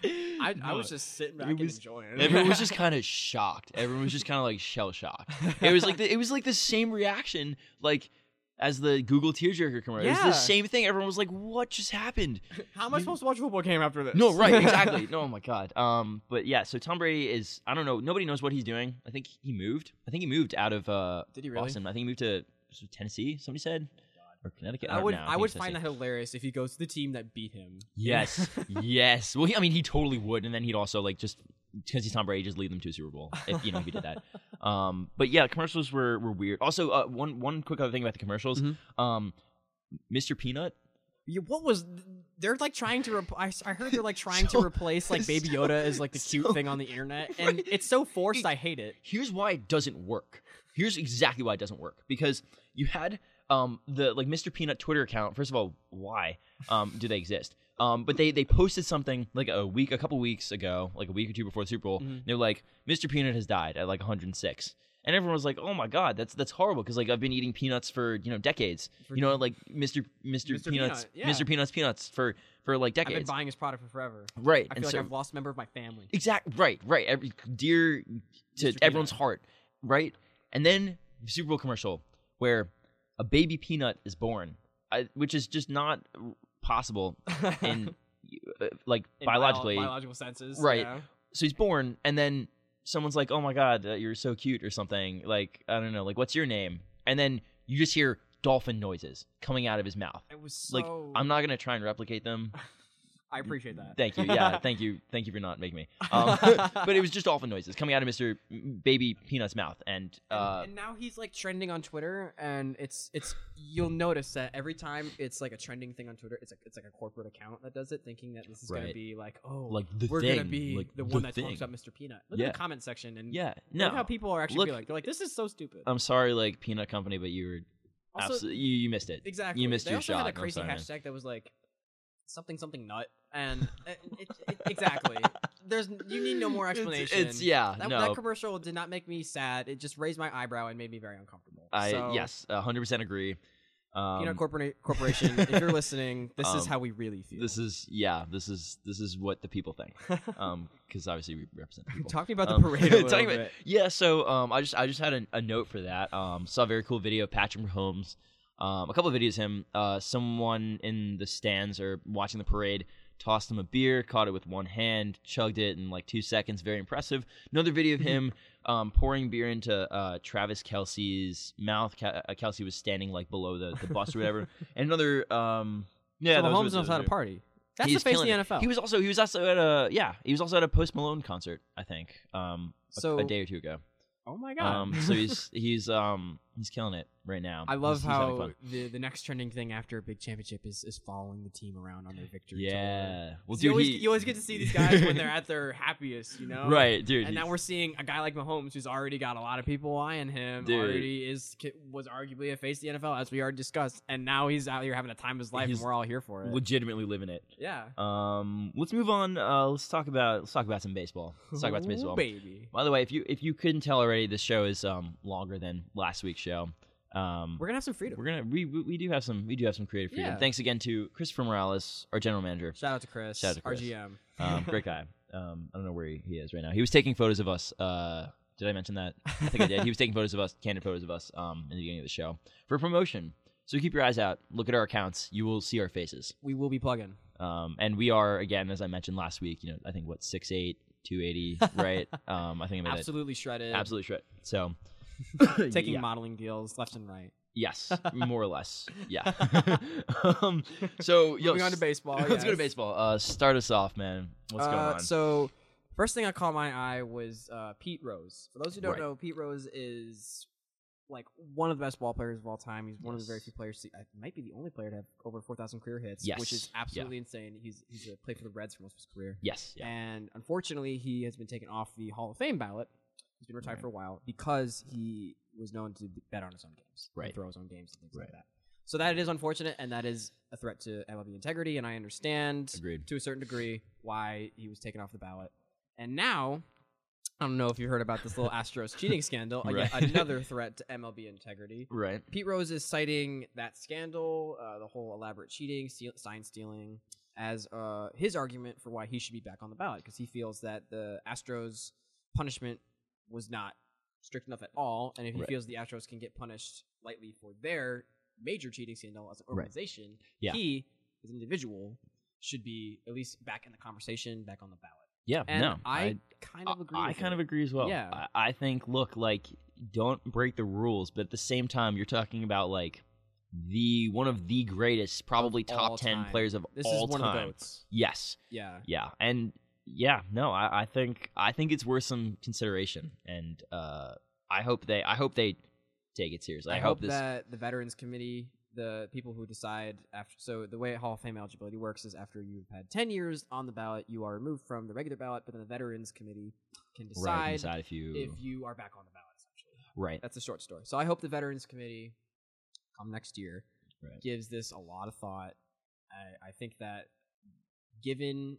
I, I No. was just sitting back It and was- enjoying it. Everyone was just kind of shocked. Everyone was just kind of like shell shocked. It was like the, it was like the same reaction like as the Google tearjerker commercial. It was Yeah. the same thing. Everyone was like, "What just happened?" How am I supposed to watch a football game after this? No, right, exactly. No, oh my god. Um, but yeah, so Tom Brady is I don't know. Nobody knows what he's doing. I think he moved. I think he moved out of uh Did he really? Boston. I think he moved to was it Tennessee. Somebody said or Connecticut. I, I don't would know. I think would it's find that Tennessee. hilarious if he goes to the team that beat him. Yes, yes. Well, he, I mean, he totally would, and then he'd also like just because he's Tom Brady, just lead them to a Super Bowl if you know if he did that. Um, but yeah, commercials were, were weird. Also, uh, one one quick other thing about the commercials, Mhm. um, Mister Peanut. Yeah, what was they're like trying to? Rep- I, s- I heard they're like trying So- to replace like Baby Yoda as like the cute so- thing on the internet, and Right. it's so forced. I hate it. Here's why it doesn't work. Here's exactly why it doesn't work because you had um the like Mister Peanut Twitter account. First of all, why um do they exist? Um, but they they posted something like a week, a couple weeks ago, like a week or two before the Super Bowl. Mhm. They're like, Mister Peanut has died at like one hundred six. And everyone was like, "Oh my God, that's that's horrible!" Because like I've been eating peanuts for you know decades. For- you know, like Mister Mister Mister Peanuts, Peanut, yeah. Mister Peanuts Peanuts for for like I've been decades. buying his product for forever. Right, I and feel like so I've lost a member of my family. exact right, right, every dear to Mister everyone's Peanut. heart, right? And then the Super Bowl commercial where a baby peanut is born, I, which is just not possible in uh, like In bio- biologically. biological senses, Right. yeah. So he's born, and then someone's like, "Oh my God, uh, you're so cute," or something. Like I don't know, like what's your name? And then you just hear dolphin noises coming out of his mouth. It was so. Like I'm not gonna try and replicate them. I appreciate that. Thank you. Yeah, thank you. Thank you for not making me. Um, but it was just dolphin noises coming out of Mister Baby Peanut's mouth, and uh, and, and now he's like trending on Twitter, and it's it's you'll notice that every time it's like a trending thing on Twitter, it's like it's like a corporate account that does it, thinking that this is gonna Right. be like, oh, like the we're thing, gonna be like the the one that thing. talks about Mister Peanut. Look Yeah. at the comment section and Yeah, look no. how people are actually Look- feel like they're like, this is so stupid. I'm sorry, like Peanut Company, but you were Also, absolutely you, you missed it. exactly. You missed they your also shot. had a I'm crazy sorry. hashtag that was like something something nut, and it, it, it, exactly. There's you need no more It's- explanation. It's, yeah, That, no. that commercial did not make me sad. It just raised my eyebrow and made me very uncomfortable. I so, yes, one hundred percent agree. Um, Peanut Corpora- Corporation, if you're listening, this is um, how we really feel. This is yeah. This is this is what the people think. Um, because obviously we represent the people. Talk to me about the Um, parade a little talking about- bit. Yeah, so um, I just I just had a, a note for that. Um, saw a very cool video of Patrick Mahomes. Um, a couple of videos of him. Uh, someone in the stands or watching the parade tossed him a beer, caught it with one hand, chugged it in like two seconds. Very impressive. Another video of him um, pouring beer into uh, Travis Kelce's mouth. Ke- uh, Kelce was standing like below the, the bus or whatever. And another, um, yeah, so those Mahomes was- knows how to those- party. That's He's the face of killing the it. N F L. He was also he was also at a yeah he was also at a Post Malone concert, I think, um, a, So- a day or two ago. oh my god. Um, so he's he's um he's killing it right now. I love He's- he's having how fun. the, the next trending thing after a big championship is, is following the team around on their victory. Yeah, well, you, dude, always, he, you always get to see these guys when they're at their happiest, you know? right, dude. And now he's- we're seeing a guy like Mahomes, who's already got a lot of people eyeing him. Dude. Already is was arguably a face of the N F L, as we already discussed. And now he's out here having a time of his life, He's and we're all here for it. legitimately living it. Yeah. Um, let's move on. Uh, let's talk about let's talk about some baseball. Let's talk about some Ooh, baseball. baby. By the way, if you if you couldn't tell already, this show is um longer than last week's show. Um, We're gonna have some freedom. we're gonna we, we we do have some we do have some creative freedom. Yeah. Thanks again to Christopher Morales, our general manager. Shout out to Chris, Shout out to our Chris. G M. Um, great guy. Um, I don't know where he, he is right now. He was taking photos of us. Uh, did I mention that? I think I did. He was taking photos of us, candid photos of us, um, in the beginning of the show for promotion. So keep your eyes out. Look at our accounts. You will see our faces. We will be plugging. Um, and we are again, as I mentioned last week. You know, I think what six eight, two eighty, right? um, I think I made Absolutely shredded. it absolutely shred. So Taking yeah. modeling deals left and right. Yes, more or less. Yeah. um, so yo, Moving on to baseball. let's go to yes. baseball. Uh, start us off, man. What's going Uh, on? So, first thing I caught my eye was uh, Pete Rose. For those who don't Right. know, Pete Rose is like one of the best ball players of all time. He's one of the very Yes. few players. To, uh, might be the only player to have over four thousand career hits, Yes. which is Yeah. absolutely insane. He's he's uh, played for the Reds for most of his career, yes. Yeah. and unfortunately, he has been taken off the Hall of Fame ballot. He's been retired Right. for a while because he was known to bet on his own games, and Right. throw his own games, and things like Right. that. So that is unfortunate, and that is a threat to M L B integrity. And I understand Agreed. to a certain degree why he was taken off the ballot. And now, I don't know if you heard about this little Astros cheating scandal. uh, yet Right. another threat to M L B integrity. Right. Pete Rose is citing that scandal, uh, the whole elaborate cheating, steal, sign stealing, as uh, his argument for why he should be back on the ballot, because he feels that the Astros punishment was not strict enough at all, and if he Right. feels the Astros can get punished lightly for their major cheating scandal as an Right. organization, Yeah. he, as an individual, should be at least back in the conversation, back on the ballot. Yeah. And no. I, kind of agree I with kind it. of agree as well. Yeah. I, I think, look, like, don't break the rules, but at the same time, you're talking about like the one of the greatest, probably Of top all ten time. players of This all is one time. of the goats. Yes. Yeah. Yeah. And yeah, no, I, I think I think it's worth some consideration, and uh, I hope they I hope they take it seriously. I, I, hope hope this. that the Veterans Committee, the people who decide after, so the way Hall of Fame eligibility works is after you've had ten years on the ballot, you are removed from the regular ballot, but then the Veterans Committee can decide, right, can decide if you if you are back on the ballot, essentially. right. That's a short story. So I hope the Veterans Committee, come next year, Right. gives this a lot of thought. I, I think that given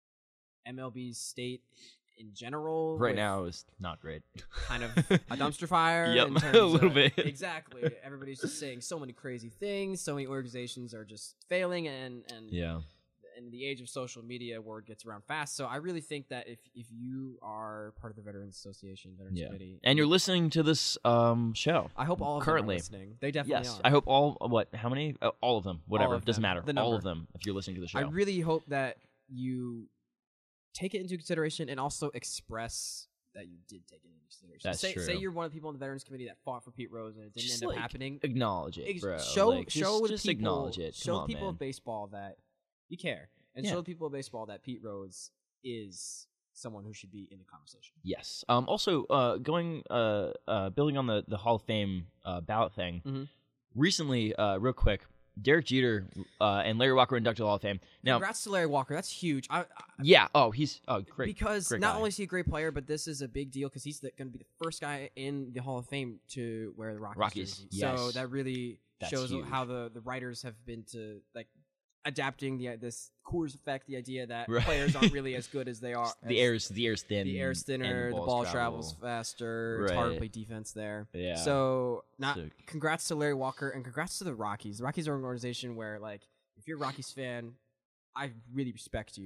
M L B's state in general, Right with now is not great. kind of a dumpster fire. Yep, in a terms little of- bit. Exactly. Everybody's just saying so many crazy things. So many organizations are just failing, and and Yeah. in the age of social media, word gets around fast. So I really think that if if you are part of the Veterans Association, Veterans Yeah. Committee, And you're listening to this um show. I hope all of currently. them are listening. They definitely Yes, are. I hope all what? How many? Uh, all of them. Whatever. of Doesn't them. matter. The All number. of them. If you're listening to the show. I really hope that you take it into consideration and also express that you did take it into consideration. That's say, true. Say you're one of the people on the Veterans Committee that fought for Pete Rose and it didn't Just, end up like, happening. acknowledge it, Ex- bro. Show Like, show just, the just people, acknowledge it. Come Show on, people man. of baseball that you care, and Yeah. show the people of baseball that Pete Rose is someone who should be in the conversation. Yes. Um. Also, uh, going uh, uh, building on the the Hall of Fame uh, ballot thing. Mhm. Recently, uh, real quick, Derek Jeter uh, and Larry Walker inducted to the Hall of Fame. Now, Congrats to Larry Walker. That's huge. I, I, yeah. Oh, he's oh great. because great not guy. only is he a great player, but this is a big deal because he's going to be the first guy in the Hall of Fame to wear the Rockies. Rockies, jersey. yes. So that really That's shows huge. how the, the writers have been to like adapting the this Coors effect, the idea that Right. players aren't really as good as they are. the as- air's the air's thin. the air's and thinner, the, balls ball travel. travels faster. It's hard to Right. play defense there. Yeah. So, not Sick. congrats to Larry Walker and congrats to the Rockies. The Rockies are an organization where, like, if you're a Rockies fan, I really respect you.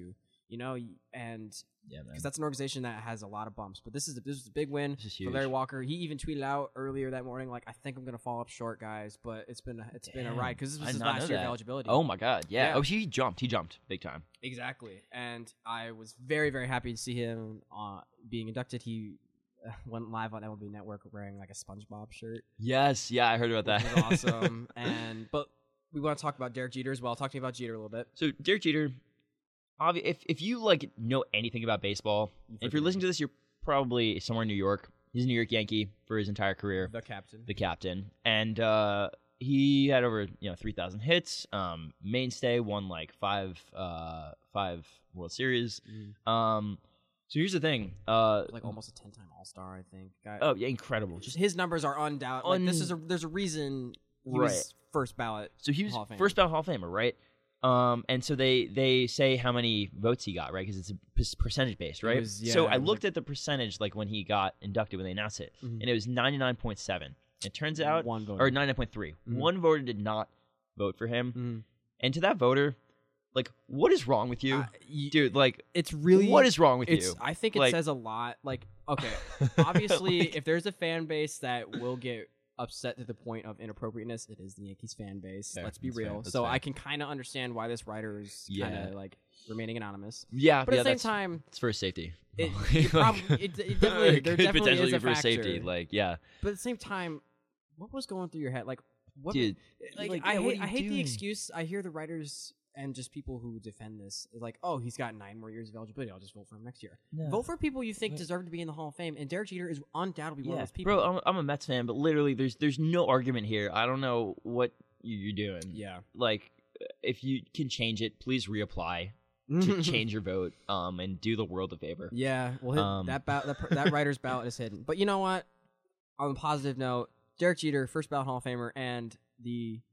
You know, y- and Yeah, man. because that's an organization that has a lot of bumps. But this is a, this is a big win This is for huge. Larry Walker. He even tweeted out earlier that morning, like, I think I'm gonna fall up short, guys. But it's been a, it's been a Damn. ride because this I was did his not last know year of that. eligibility. Oh my God, yeah. Yeah. Oh, he jumped. He jumped big time. Exactly, and I was very very happy to see him uh, being inducted. He uh, went live on M L B Network wearing like a SpongeBob shirt. Yes, yeah, I heard about that. Which was awesome. And but we want to talk about Derek Jeter as well. Talk to me about Jeter a little bit. So Derek Jeter, obvi- if if you like know anything about baseball, if you're listening to this, you're probably somewhere in New York. He's a New York Yankee for his entire career, The captain. the captain, and uh, he had over you know three thousand hits. Um, mainstay won like five uh five World Series. Mm. Um, so here's the thing. Uh, Like almost a ten-time All-Star, I think. Guy, oh yeah, incredible. Just his numbers are undoubted. Like, Un- this is a there's a reason he Right. was first ballot. So he was Hall of Famer. first ballot Hall of Famer, right? Um, and so they they say how many votes he got, right? Because it's a per- percentage based, right? was- yeah, so I it was looked at the percentage, like when he got inducted, when they announced it, Mhm. and it was ninety-nine point seven. It turns out, One vote. or ninety-nine point three. Mhm. One voter did not vote for him, Mm. and to that voter, like, what is wrong with you, Uh, y- dude? Like, It's really what is wrong with it's, you? I think it Like- says a lot. Like, okay, obviously, Like- if there's a fan base that will get upset to the point of inappropriateness, it is the Yankees fan base. Fair. Let's be That's fair. real. That's So fair. I can kind of understand why this writer is kind Yeah. of like remaining anonymous. Yeah, But yeah, at the same that's, time, it's for his safety. it, Like, it, prob- it, it definitely it there could definitely potentially is a be for his factor. safety. Like, yeah, But at the same time, what was going through your head? Like, what? dude. like, like, I yeah, what hate, are I you hate the doing? excuse. I hear the writers and just people who defend this like, oh, he's got nine more years of eligibility. I'll just vote for him next year. No. Vote for people you think What? deserve to be in the Hall of Fame, and Derek Jeter is undoubtedly one Yeah, of those people. bro, I'm, I'm a Mets fan, but literally, there's there's no argument here. I don't know what you- you're doing. yeah, Like, if you can change it, please reapply to change your vote, um, and do the world a favor. yeah. Well, hit- Um, that ba- that, per- that writer's ballot is hidden. But you know what? On a positive note, Derek Jeter, first ballot Hall of Famer, and the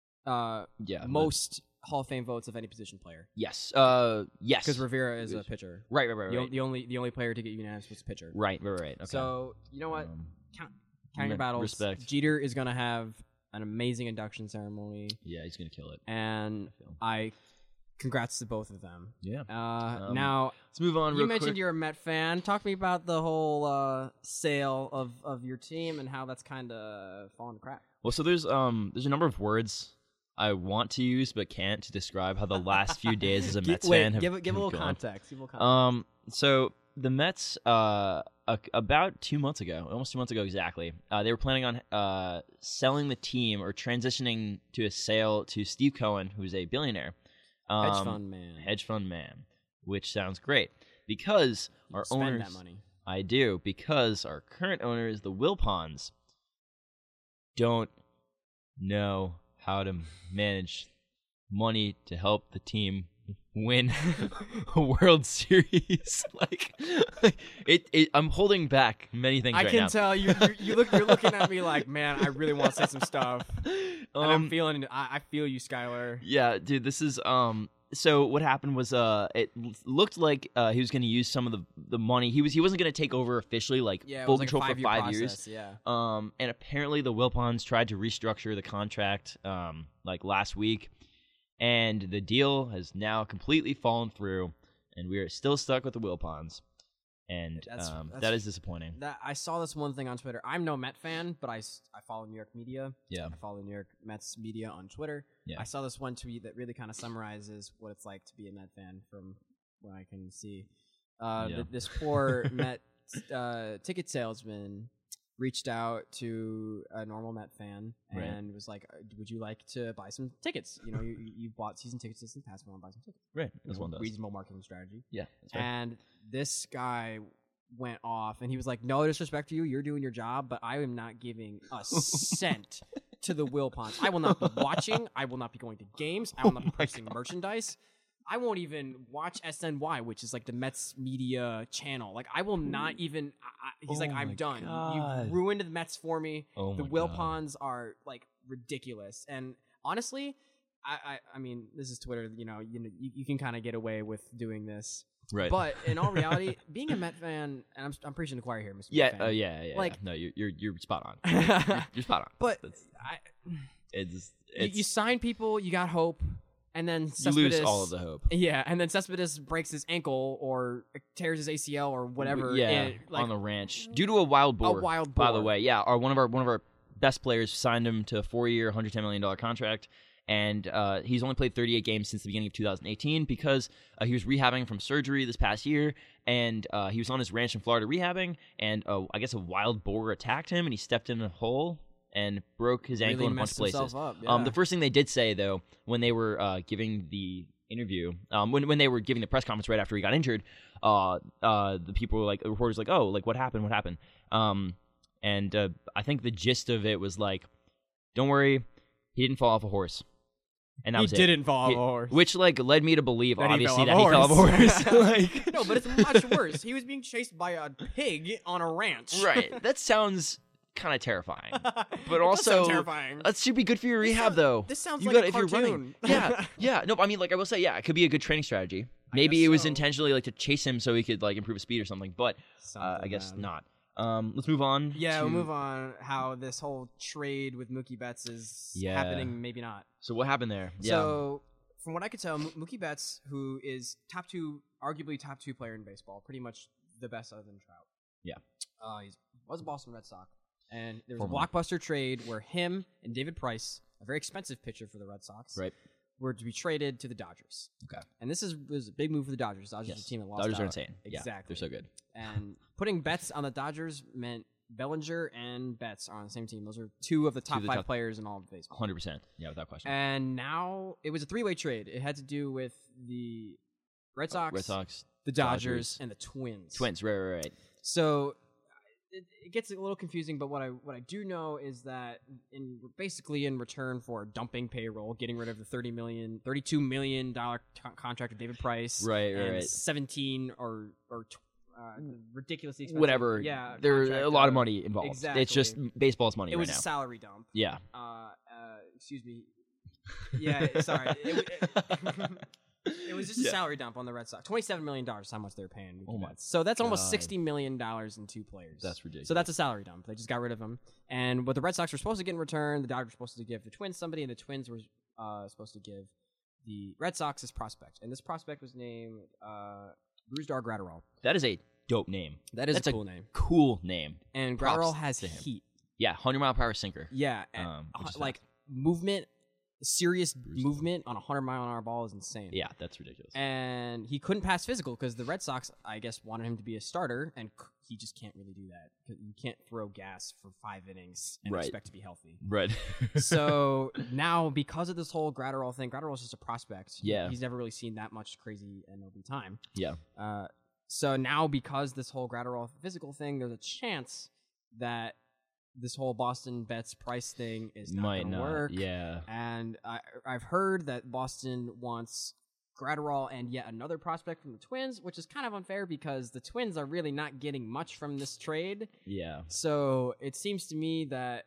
uh, Yeah, but- most Hall of Fame votes of any position player. Yes. Uh. Yes. Because Rivera is a pitcher. right, right, right, The, o- right, the only the only player to get unanimous was a pitcher. right, right, right. Okay. So you know what? Um, Count, counting your re- battles. respect. Jeter is gonna have an amazing induction ceremony, yeah, he's gonna kill it. and I feel. I congrats to both of them. Yeah. Uh, Um, now Let's move on. you real mentioned quick. you're a Met fan. Talk to me about the whole uh, sale of, of your team and how that's kind of fallen to crap. Well, so there's um there's a number of words I want to use but can't to describe how the last few days as a Gi- Mets wait, fan have give a- give a little gone. context. Give a little context. Um, so the Mets, uh, a, about two months ago, almost two months ago exactly, uh, they were planning on uh selling the team or transitioning to a sale to Steve Cohen, who's a billionaire, um, hedge fund man. hedge fund man, which sounds great because You our spend owners, that money. I do, because our current owners, the Wilpons, don't know how to manage money to help the team win a World Series. like it, it, I'm holding back many things I right can now. tell you. You, you look. You're looking at me like, man. I really want to say some stuff, and I'm Um, feeling. I, I feel you, Skylar. yeah, dude, this is um. So what happened was, uh, it l- looked like uh, he was going to use some of the the money. He was he wasn't going to take over officially, like Yeah, it full was like control a for five-year five process, years. Yeah. Um, and apparently the Wilpons tried to restructure the contract, um, like last week, and the deal has now completely fallen through, and we are still stuck with the Wilpons, and That's- um, that's- that is disappointing. That I saw this one thing on Twitter. I'm no Met fan, but I, s- I follow New York media. Yeah, I follow New York Mets media on Twitter. Yeah. I saw this one tweet that really kind of summarizes what it's like to be a Met fan from what I can see. Uh, Yeah. th- this poor Met uh, ticket salesman reached out to a normal Met fan Right. and was like, uh, "Would you like to buy some tickets? You know, you, you you bought season tickets in the past. We want to buy some tickets. right. You As know, one does. reasonable marketing strategy." Yeah, that's right. And this guy went off and he was like, no disrespect to you, you're doing your job, but I am not giving a cent to the Wilpons. I will not be watching. I will not be going to games. I will not be Oh my purchasing merchandise. I won't even watch S N Y, which is like the Mets media channel. Like, I will not even. I, I- he's Oh like, my I'm done. God. You ruined the Mets for me. Oh the my God. Wilpons are like ridiculous. And honestly, I, I, I mean, this is Twitter. You know, you know, you, you can kind of get away with doing this. Right. But in all reality, being a Met fan, and I'm, I'm preaching to the choir here, Mister yeah, Met fan. uh, yeah, yeah. Like- yeah. No, you're you're you're spot on. You're, you're spot on. But That's- I, it's you, it's you sign people, you got hope, and then You Cespedes, lose all of the hope. Yeah, and then Cespedes breaks his ankle or tears his A C L or whatever. Yeah, in, like, on the ranch due to a wild boar. A wild By the boar. way, yeah, our one of our one of our best players signed him to a four-year, one hundred ten million dollars contract, and uh, he's only played thirty-eight games since the beginning of two thousand eighteen because uh, he was rehabbing from surgery this past year, and uh, he was on his ranch in Florida rehabbing, and uh, I guess a wild boar attacked him, and he stepped in a hole and broke his ankle really in a bunch messed of places. himself up. Um, yeah. the first thing they did say, though, when they were uh, giving the interview, um, when when they were giving the press conference right after he got injured, uh, uh, the people were like, the reporters were like, oh, like what happened? What happened? Um, and uh, I think the gist of it was like, don't worry, he didn't fall off a horse, and that he was it. didn't fall off He- a horse. Which like led me to believe, That he obviously, fell that off he a fell off a horse. horse. like, No, but it's much worse. He was being chased by a pig on a ranch. right? That sounds kind of terrifying. But also, terrifying. That should be good for your This rehab, sounds- though. This sounds You like gotta- a if you're cartoon. running. Yeah, yeah. No, I mean, like I will say, yeah, it could be a good training strategy. Maybe guess it was so. intentionally like to chase him so he could like improve his speed or something, but uh, Something, I guess man. not. Um, let's move on. Yeah, to- we'll move on. How this whole trade with Mookie Betts is Yeah. happening, maybe not. So what happened there? Yeah. So, from what I could tell, Mo- Mookie Betts, who is top two, arguably top two player in baseball, pretty much the best other than Trout. Yeah. Uh, he was a Boston Red Sox, and there was Formerly. a blockbuster trade where him and David Price, a very expensive pitcher for the Red Sox, Right. were to be traded to the Dodgers. Okay. And this is was a big move for the Dodgers. Dodgers Yes. are a team that lost Dodgers are out. insane. Yeah, Exactly. they're so good. And putting Betts on the Dodgers meant Bellinger and Betts are on the same team. Those are two of the top of the five top- players in all of baseball. one hundred percent. Yeah, without question. And now it was a three-way trade. It had to do with the Red Sox, Red Sox, the Dodgers, Dodgers. and the Twins. Twins. Right, right, right. So it, it gets a little confusing, but what I what I do know is that in basically in return for dumping payroll, getting rid of the thirty million, thirty-two million dollar co- contract with David Price, Right, right, and right. seventeen or or tw- uh, ridiculously expensive, Whatever. yeah, There's contract, a lot uh, of money involved. exactly. It's just baseball's money It right was now. a salary dump. Yeah. Uh, uh, excuse me. Yeah, sorry. It, it, it was just a Yeah. salary dump on the Red Sox. Twenty-seven million dollars is how much they're paying. Mookie Oh my Betts. So that's almost God. sixty million dollars in two players. That's ridiculous. So that's a salary dump. They just got rid of him. And what the Red Sox were supposed to get in return, the Dodgers were supposed to give the Twins somebody, and the Twins were uh, supposed to give the Red Sox this prospect. And this prospect was named uh, Brusdar Gratterall. That is a dope name. That is That's a a cool name. Cool name. And props Gratterall has to him. heat. Yeah, one hundred mile per hour sinker. Yeah, and, Um, which uh, is like fast. movement, serious Bruce. movement on a hundred mile an hour ball is insane. Yeah, that's ridiculous. And he couldn't pass physical because the Red Sox, I guess, wanted him to be a starter, and c- he just can't really do that. 'Cause you can't throw gas for five innings and Right. expect to be healthy. Right. So now, because of this whole Gratterall thing, Gratterall's just a prospect. Yeah. he's never really seen that much crazy M L B time. yeah. Uh, so now, because this whole Gratterall physical thing, there's a chance that this whole Boston Betts Price thing is not Might going to not. work. Yeah. And I, I've heard that Boston wants Gratterall and yet another prospect from the Twins, which is kind of unfair because the Twins are really not getting much from this trade. Yeah. So it seems to me that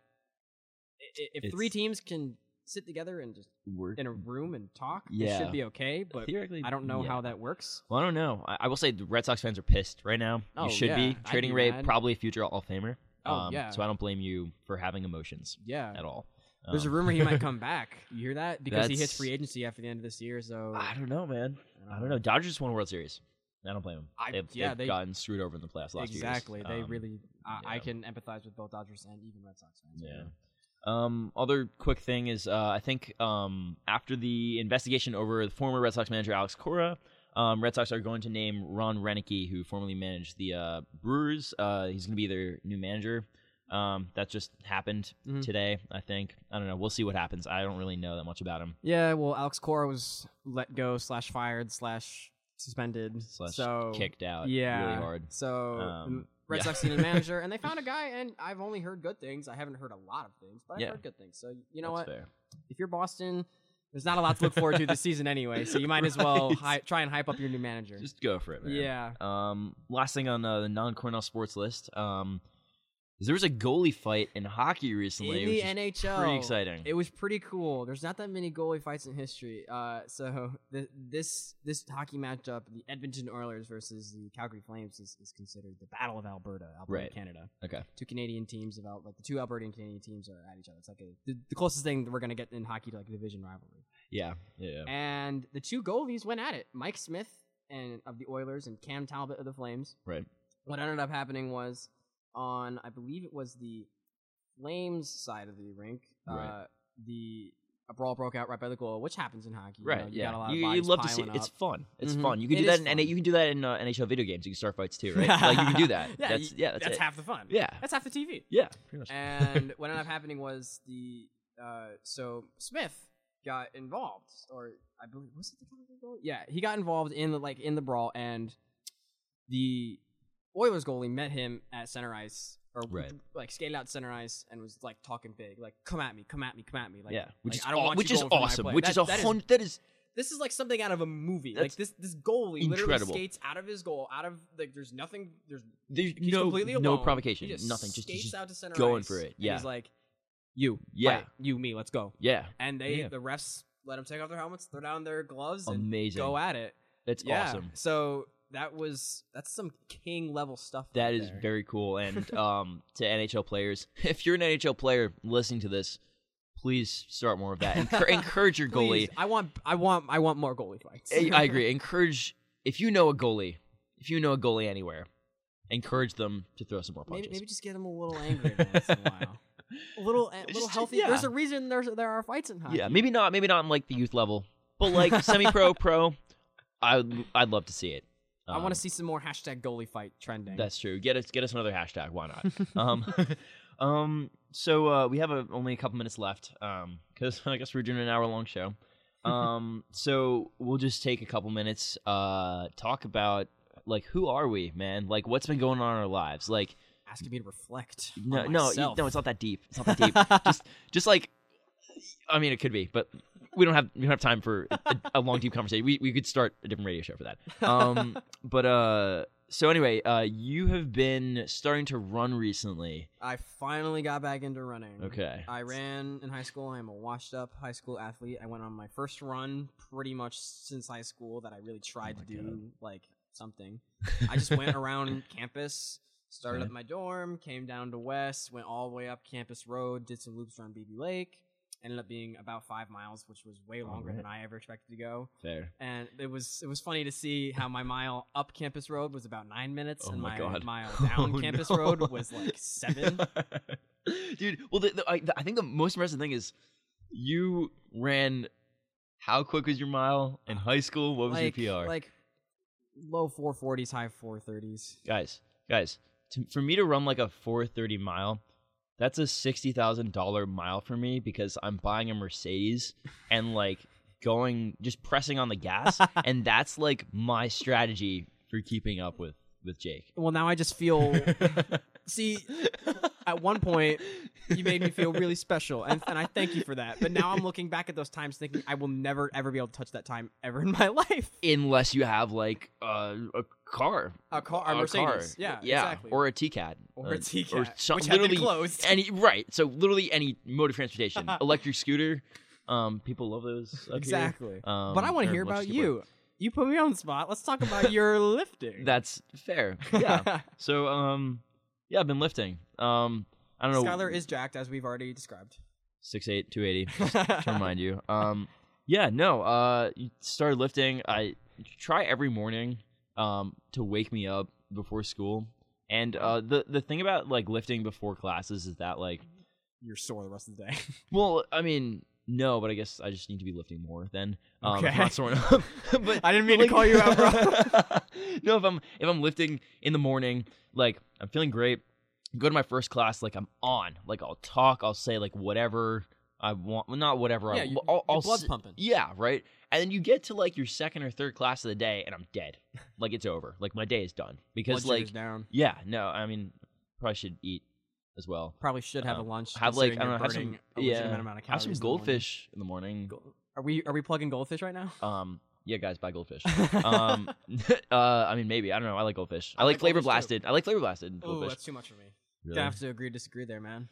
i- if It's- three teams can sit together and just Work. in a room and talk, it Yeah. should be okay. But Theoretically, I don't know yeah. how that works. Well, I don't know. I, I will say the Red Sox fans are pissed right now. Oh, you should yeah. be. I'd Trading be Ray, mad. probably a future Hall of Famer. Oh, um, yeah. So I don't blame you for having emotions Yeah. at all. There's a Um, rumor he might come back. You hear that? Because he hits That's- free agency after the end of this year. So I don't know, man. I don't know. Dodgers just won a World Series. I don't blame them. I- they've, yeah, they've they- gotten screwed over in the playoffs last few years. exactly. They Um, really. I, I yeah. can empathize with both Dodgers and even Red Sox fans. Yeah. Um, other quick thing is, uh, I think um, after the investigation over the former Red Sox manager Alex Cora, um, Red Sox are going to name Ron Renicky, who formerly managed the uh, Brewers. Uh, he's going to be their new manager. Um, that just happened Mhm. today, I think. I don't know. We'll see what happens. I don't really know that much about him. Yeah, well, Alex Cora was let go slash fired slash suspended Slash so kicked out yeah, really hard. So Um, the Red yeah. Sox needed a manager, and they found a guy, and I've only heard good things. I haven't heard a lot of things, but I've Yeah. heard good things. So you know That's what? fair. If you're Boston, there's not a lot to look forward to this season anyway. So you might as well Right. hi- try and hype up your new manager. Just go for it, man. yeah. Um, last thing on uh, the non-Cornell sports list, um, is there was a goalie fight in hockey recently. In which the is N H L, pretty exciting. It was pretty cool. There's not that many goalie fights in history. Uh, so the, this this hockey matchup, the Edmonton Oilers versus the Calgary Flames, is, is considered the Battle of Alberta, Alberta, Right. Canada. Okay. Two Canadian teams about like the two Alberta and Canadian teams are at each other. It's like a, the, the closest thing that we're gonna get in hockey to like a division rivalry. Yeah, yeah. And the two goalies went at it. Mike Smith and of the Oilers and Cam Talbot of the Flames. Right. What ended up happening was on, I believe it was the Flames side of the rink, Right. uh, the a brawl broke out right by the goal, which happens in hockey. Right. You know, you yeah. got a lot of you, you bodies love to see it. piling It's up. fun. It's Mhm. fun. You can It do that is in fun. N- you can do that in uh, N H L video games. You can start fights too, right? Like you can do that. yeah, that's you- yeah. That's, that's it. half the fun. Yeah. That's half the T V. Yeah. Pretty much. And what ended up happening was the uh, so Smith got involved, or I believe was it the goal? Yeah, he got involved in the like in the brawl, and the Oilers goalie met him at center ice, or Right. like skated out center ice and was like talking big, like "Come at me, come at me, come at me!" Like yeah. Which like, is I don't aw- want which you is going for my awesome. play. Which That- is a that is- hundred. That is This is like something out of a movie. That's Like this, this goalie incredible. literally skates out of his goal, out of like there's nothing, there's there's he's no completely no alone. provocation. He just Nothing. Just skates just out to center going ice, for it. and Yeah. he's like, "You, Yeah. fight. you, me, let's go." yeah. And they, Yeah. the refs, let them take off their helmets, throw down their gloves, and Amazing. go at it. That's Yeah. awesome. So that was that's some king level stuff. That right is there. very cool. And um, to N H L players, if you're an N H L player listening to this, please start more of that. Encour- encourage your goalie. Please, I want, I want, I want more goalie fights. I I agree. Encourage if you know a goalie, if you know a goalie anywhere, encourage them to throw some more punches. maybe, maybe just get them a little angry every once in a while. A little, a little Just- healthy. yeah. There's a reason there's there are fights in hockey. Yeah, maybe not. Maybe not on like the youth level, but like semi-pro, pro. I would, I'd love to see it. I Um, want to see some more hashtag goalie fight trending. That's true. Get us get us another hashtag. Why not? um, um. So uh, we have a, only a couple minutes left. Um, because I guess we're doing an hour long show. Um. so we'll just take a couple minutes. Uh, talk about like who are we, man? Like what's been going on in our lives? Like asking me to reflect. no, on no, you- myself. no. It's not that deep. It's not that deep. just, just like. I mean, it could be, but we don't have we don't have time for a, a long, deep conversation. We we could start a different radio show for that. Um, but uh, so anyway, uh, you have been starting to run recently. I finally got back into running. Okay. I ran in high school. I'm a washed up high school athlete. I went on my first run pretty much since high school that I really tried Oh to my do God. like something. I just went around campus, started Okay. at my dorm, came down to West, went all the way up Campus Road, did some loops around B B Lake. Ended up being about five miles, which was way longer Alright. than I ever expected to go. Fair. And it was it was funny to see how my mile up Campus Road was about nine minutes, Oh and my my God. mile down Oh, Campus no. Road was like seven. Dude, well, the, the, I, the, I think the most impressive thing is you ran. How quick was your mile in high school? What was like, your P R? Like low four forties, high four thirties. guys, guys, to, for me to run like a four thirty mile, that's a sixty thousand dollar mile for me because I'm buying a Mercedes and like going just pressing on the gas, and that's like my strategy for keeping up with with Jake. Well, now I just feel. See, at one point, you made me feel really special, and, and I thank you for that. But now I'm looking back at those times thinking I will never, ever be able to touch that time ever in my life. Unless you have like uh, a car, A car, a Mercedes. Yeah, yeah, exactly. or a T CAD, Or a uh, T-Cat, or some, which had been literally closed. Any right, so literally any mode of transportation, electric scooter. Um, people love those. up here. Exactly. Um, But I want to or hear about electric skateboard. you. You put me on the spot. Let's talk about your lifting. That's fair. Yeah. So um, yeah, I've been lifting. Um, I don't know. Skylar is jacked, as we've already described. six eight, two eighty. Just to remind you. Um, yeah, no. Uh, you started lifting. I try every morning. Um, to wake me up before school. And uh, the the thing about like lifting before classes is that like, You're sore the rest of the day. well, I mean, no, but I guess I just need to be lifting more then. Um, if Okay. I'm not sore enough. But I didn't mean like- to call you out, bro. No, if I'm if I'm lifting in the morning, like I'm feeling great. Go to my first class, like I'm on. Like I'll talk, I'll say like whatever I want. Well, not whatever. Yeah, I, you- I'll, your I'll blood's s- pumping. Yeah, right. And then you get to like your second or third class of the day, and I'm dead. Like it's over. Like my day is done because Blood like sugar's down. yeah, no. I mean, probably should eat as well. Probably should have Um, a lunch. Have like I considering don't know. you're Have some burning a yeah. legitimate amount of Have some calories in the morning. goldfish in the morning. Go- Are we are we plugging goldfish right now? Um, yeah, guys, buy goldfish. um, uh, I mean, maybe I don't know. I like goldfish. I, I like like flavor goldfish, too. blasted. I like flavor blasted Oh, goldfish. that's too much for me. Really? Gonna have to agree disagree there, man.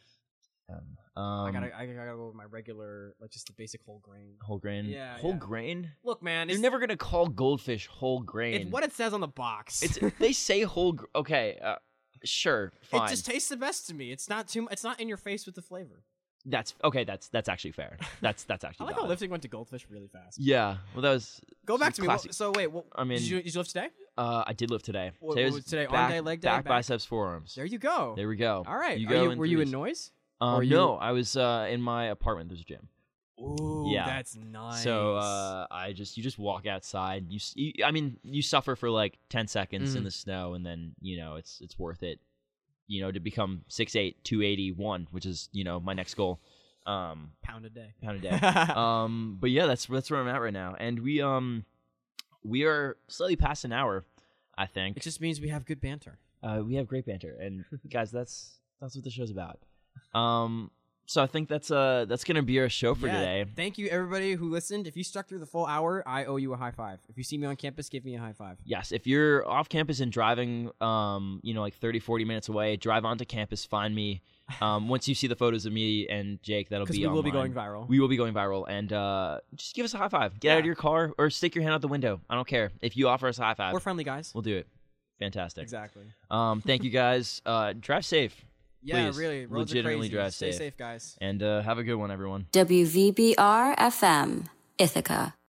Um, I gotta I gotta go with my regular, like just the basic whole grain. whole grain. Yeah, whole yeah. grain. Look, man, They're it's, never gonna call goldfish whole grain. it's what it says on the box. It's they say whole. Gr- okay, uh, sure, fine. It just tastes the best to me. It's not too. It's not in your face with the flavor. That's okay. That's that's actually fair. That's that's I actually. like how valid. lifting went to Goldfish really fast. Yeah. Well, that was. Go back some to me. classic- Well, so wait, well, I mean- did you, did you lift today? Uh, I did lift today. What- today what was was today? Arm back, day, leg day, back, back? biceps, forearms. There you go. There we go. All right. You Are go you, in were you in threes. noise? Um, or you- No, I was uh, in my apartment. There's a gym. Ooh, Yeah. that's nice. So uh, I just you just walk outside. You, s- you I mean you suffer for like ten seconds in Mhm. the snow, and then you know it's it's worth it. You know to become six eight, two eighty-one, which is you know my next goal. Um, pound a day. pound a day. um, but yeah, that's that's where I'm at right now, and we um we are slightly past an hour, I think. It just means we have good banter. Uh, we have great banter, and guys, that's that's what the show's about. Um, so I think that's uh that's gonna be our show for Yeah, today. Thank you, everybody who listened. If you stuck through the full hour, I owe you a high five. If you see me on campus, give me a high five. Yes, if you're off campus and driving, um, you know, like thirty, forty minutes away, drive onto campus, find me. Um, once you see the photos of me and Jake, that'll Because be we will be online. going viral. We will be going viral, and uh, just give us a high five. Get out Yeah. of your car or stick your hand out the window. I don't care. If you offer us a high five, We're friendly guys. we'll do it. Fantastic. Exactly. Um, thank you guys. Uh, drive safe. Yeah, Please, really. Roads legitimately are crazy. drive Stay safe. safe, guys. And uh, have a good one, everyone. W V B R F M, Ithaca.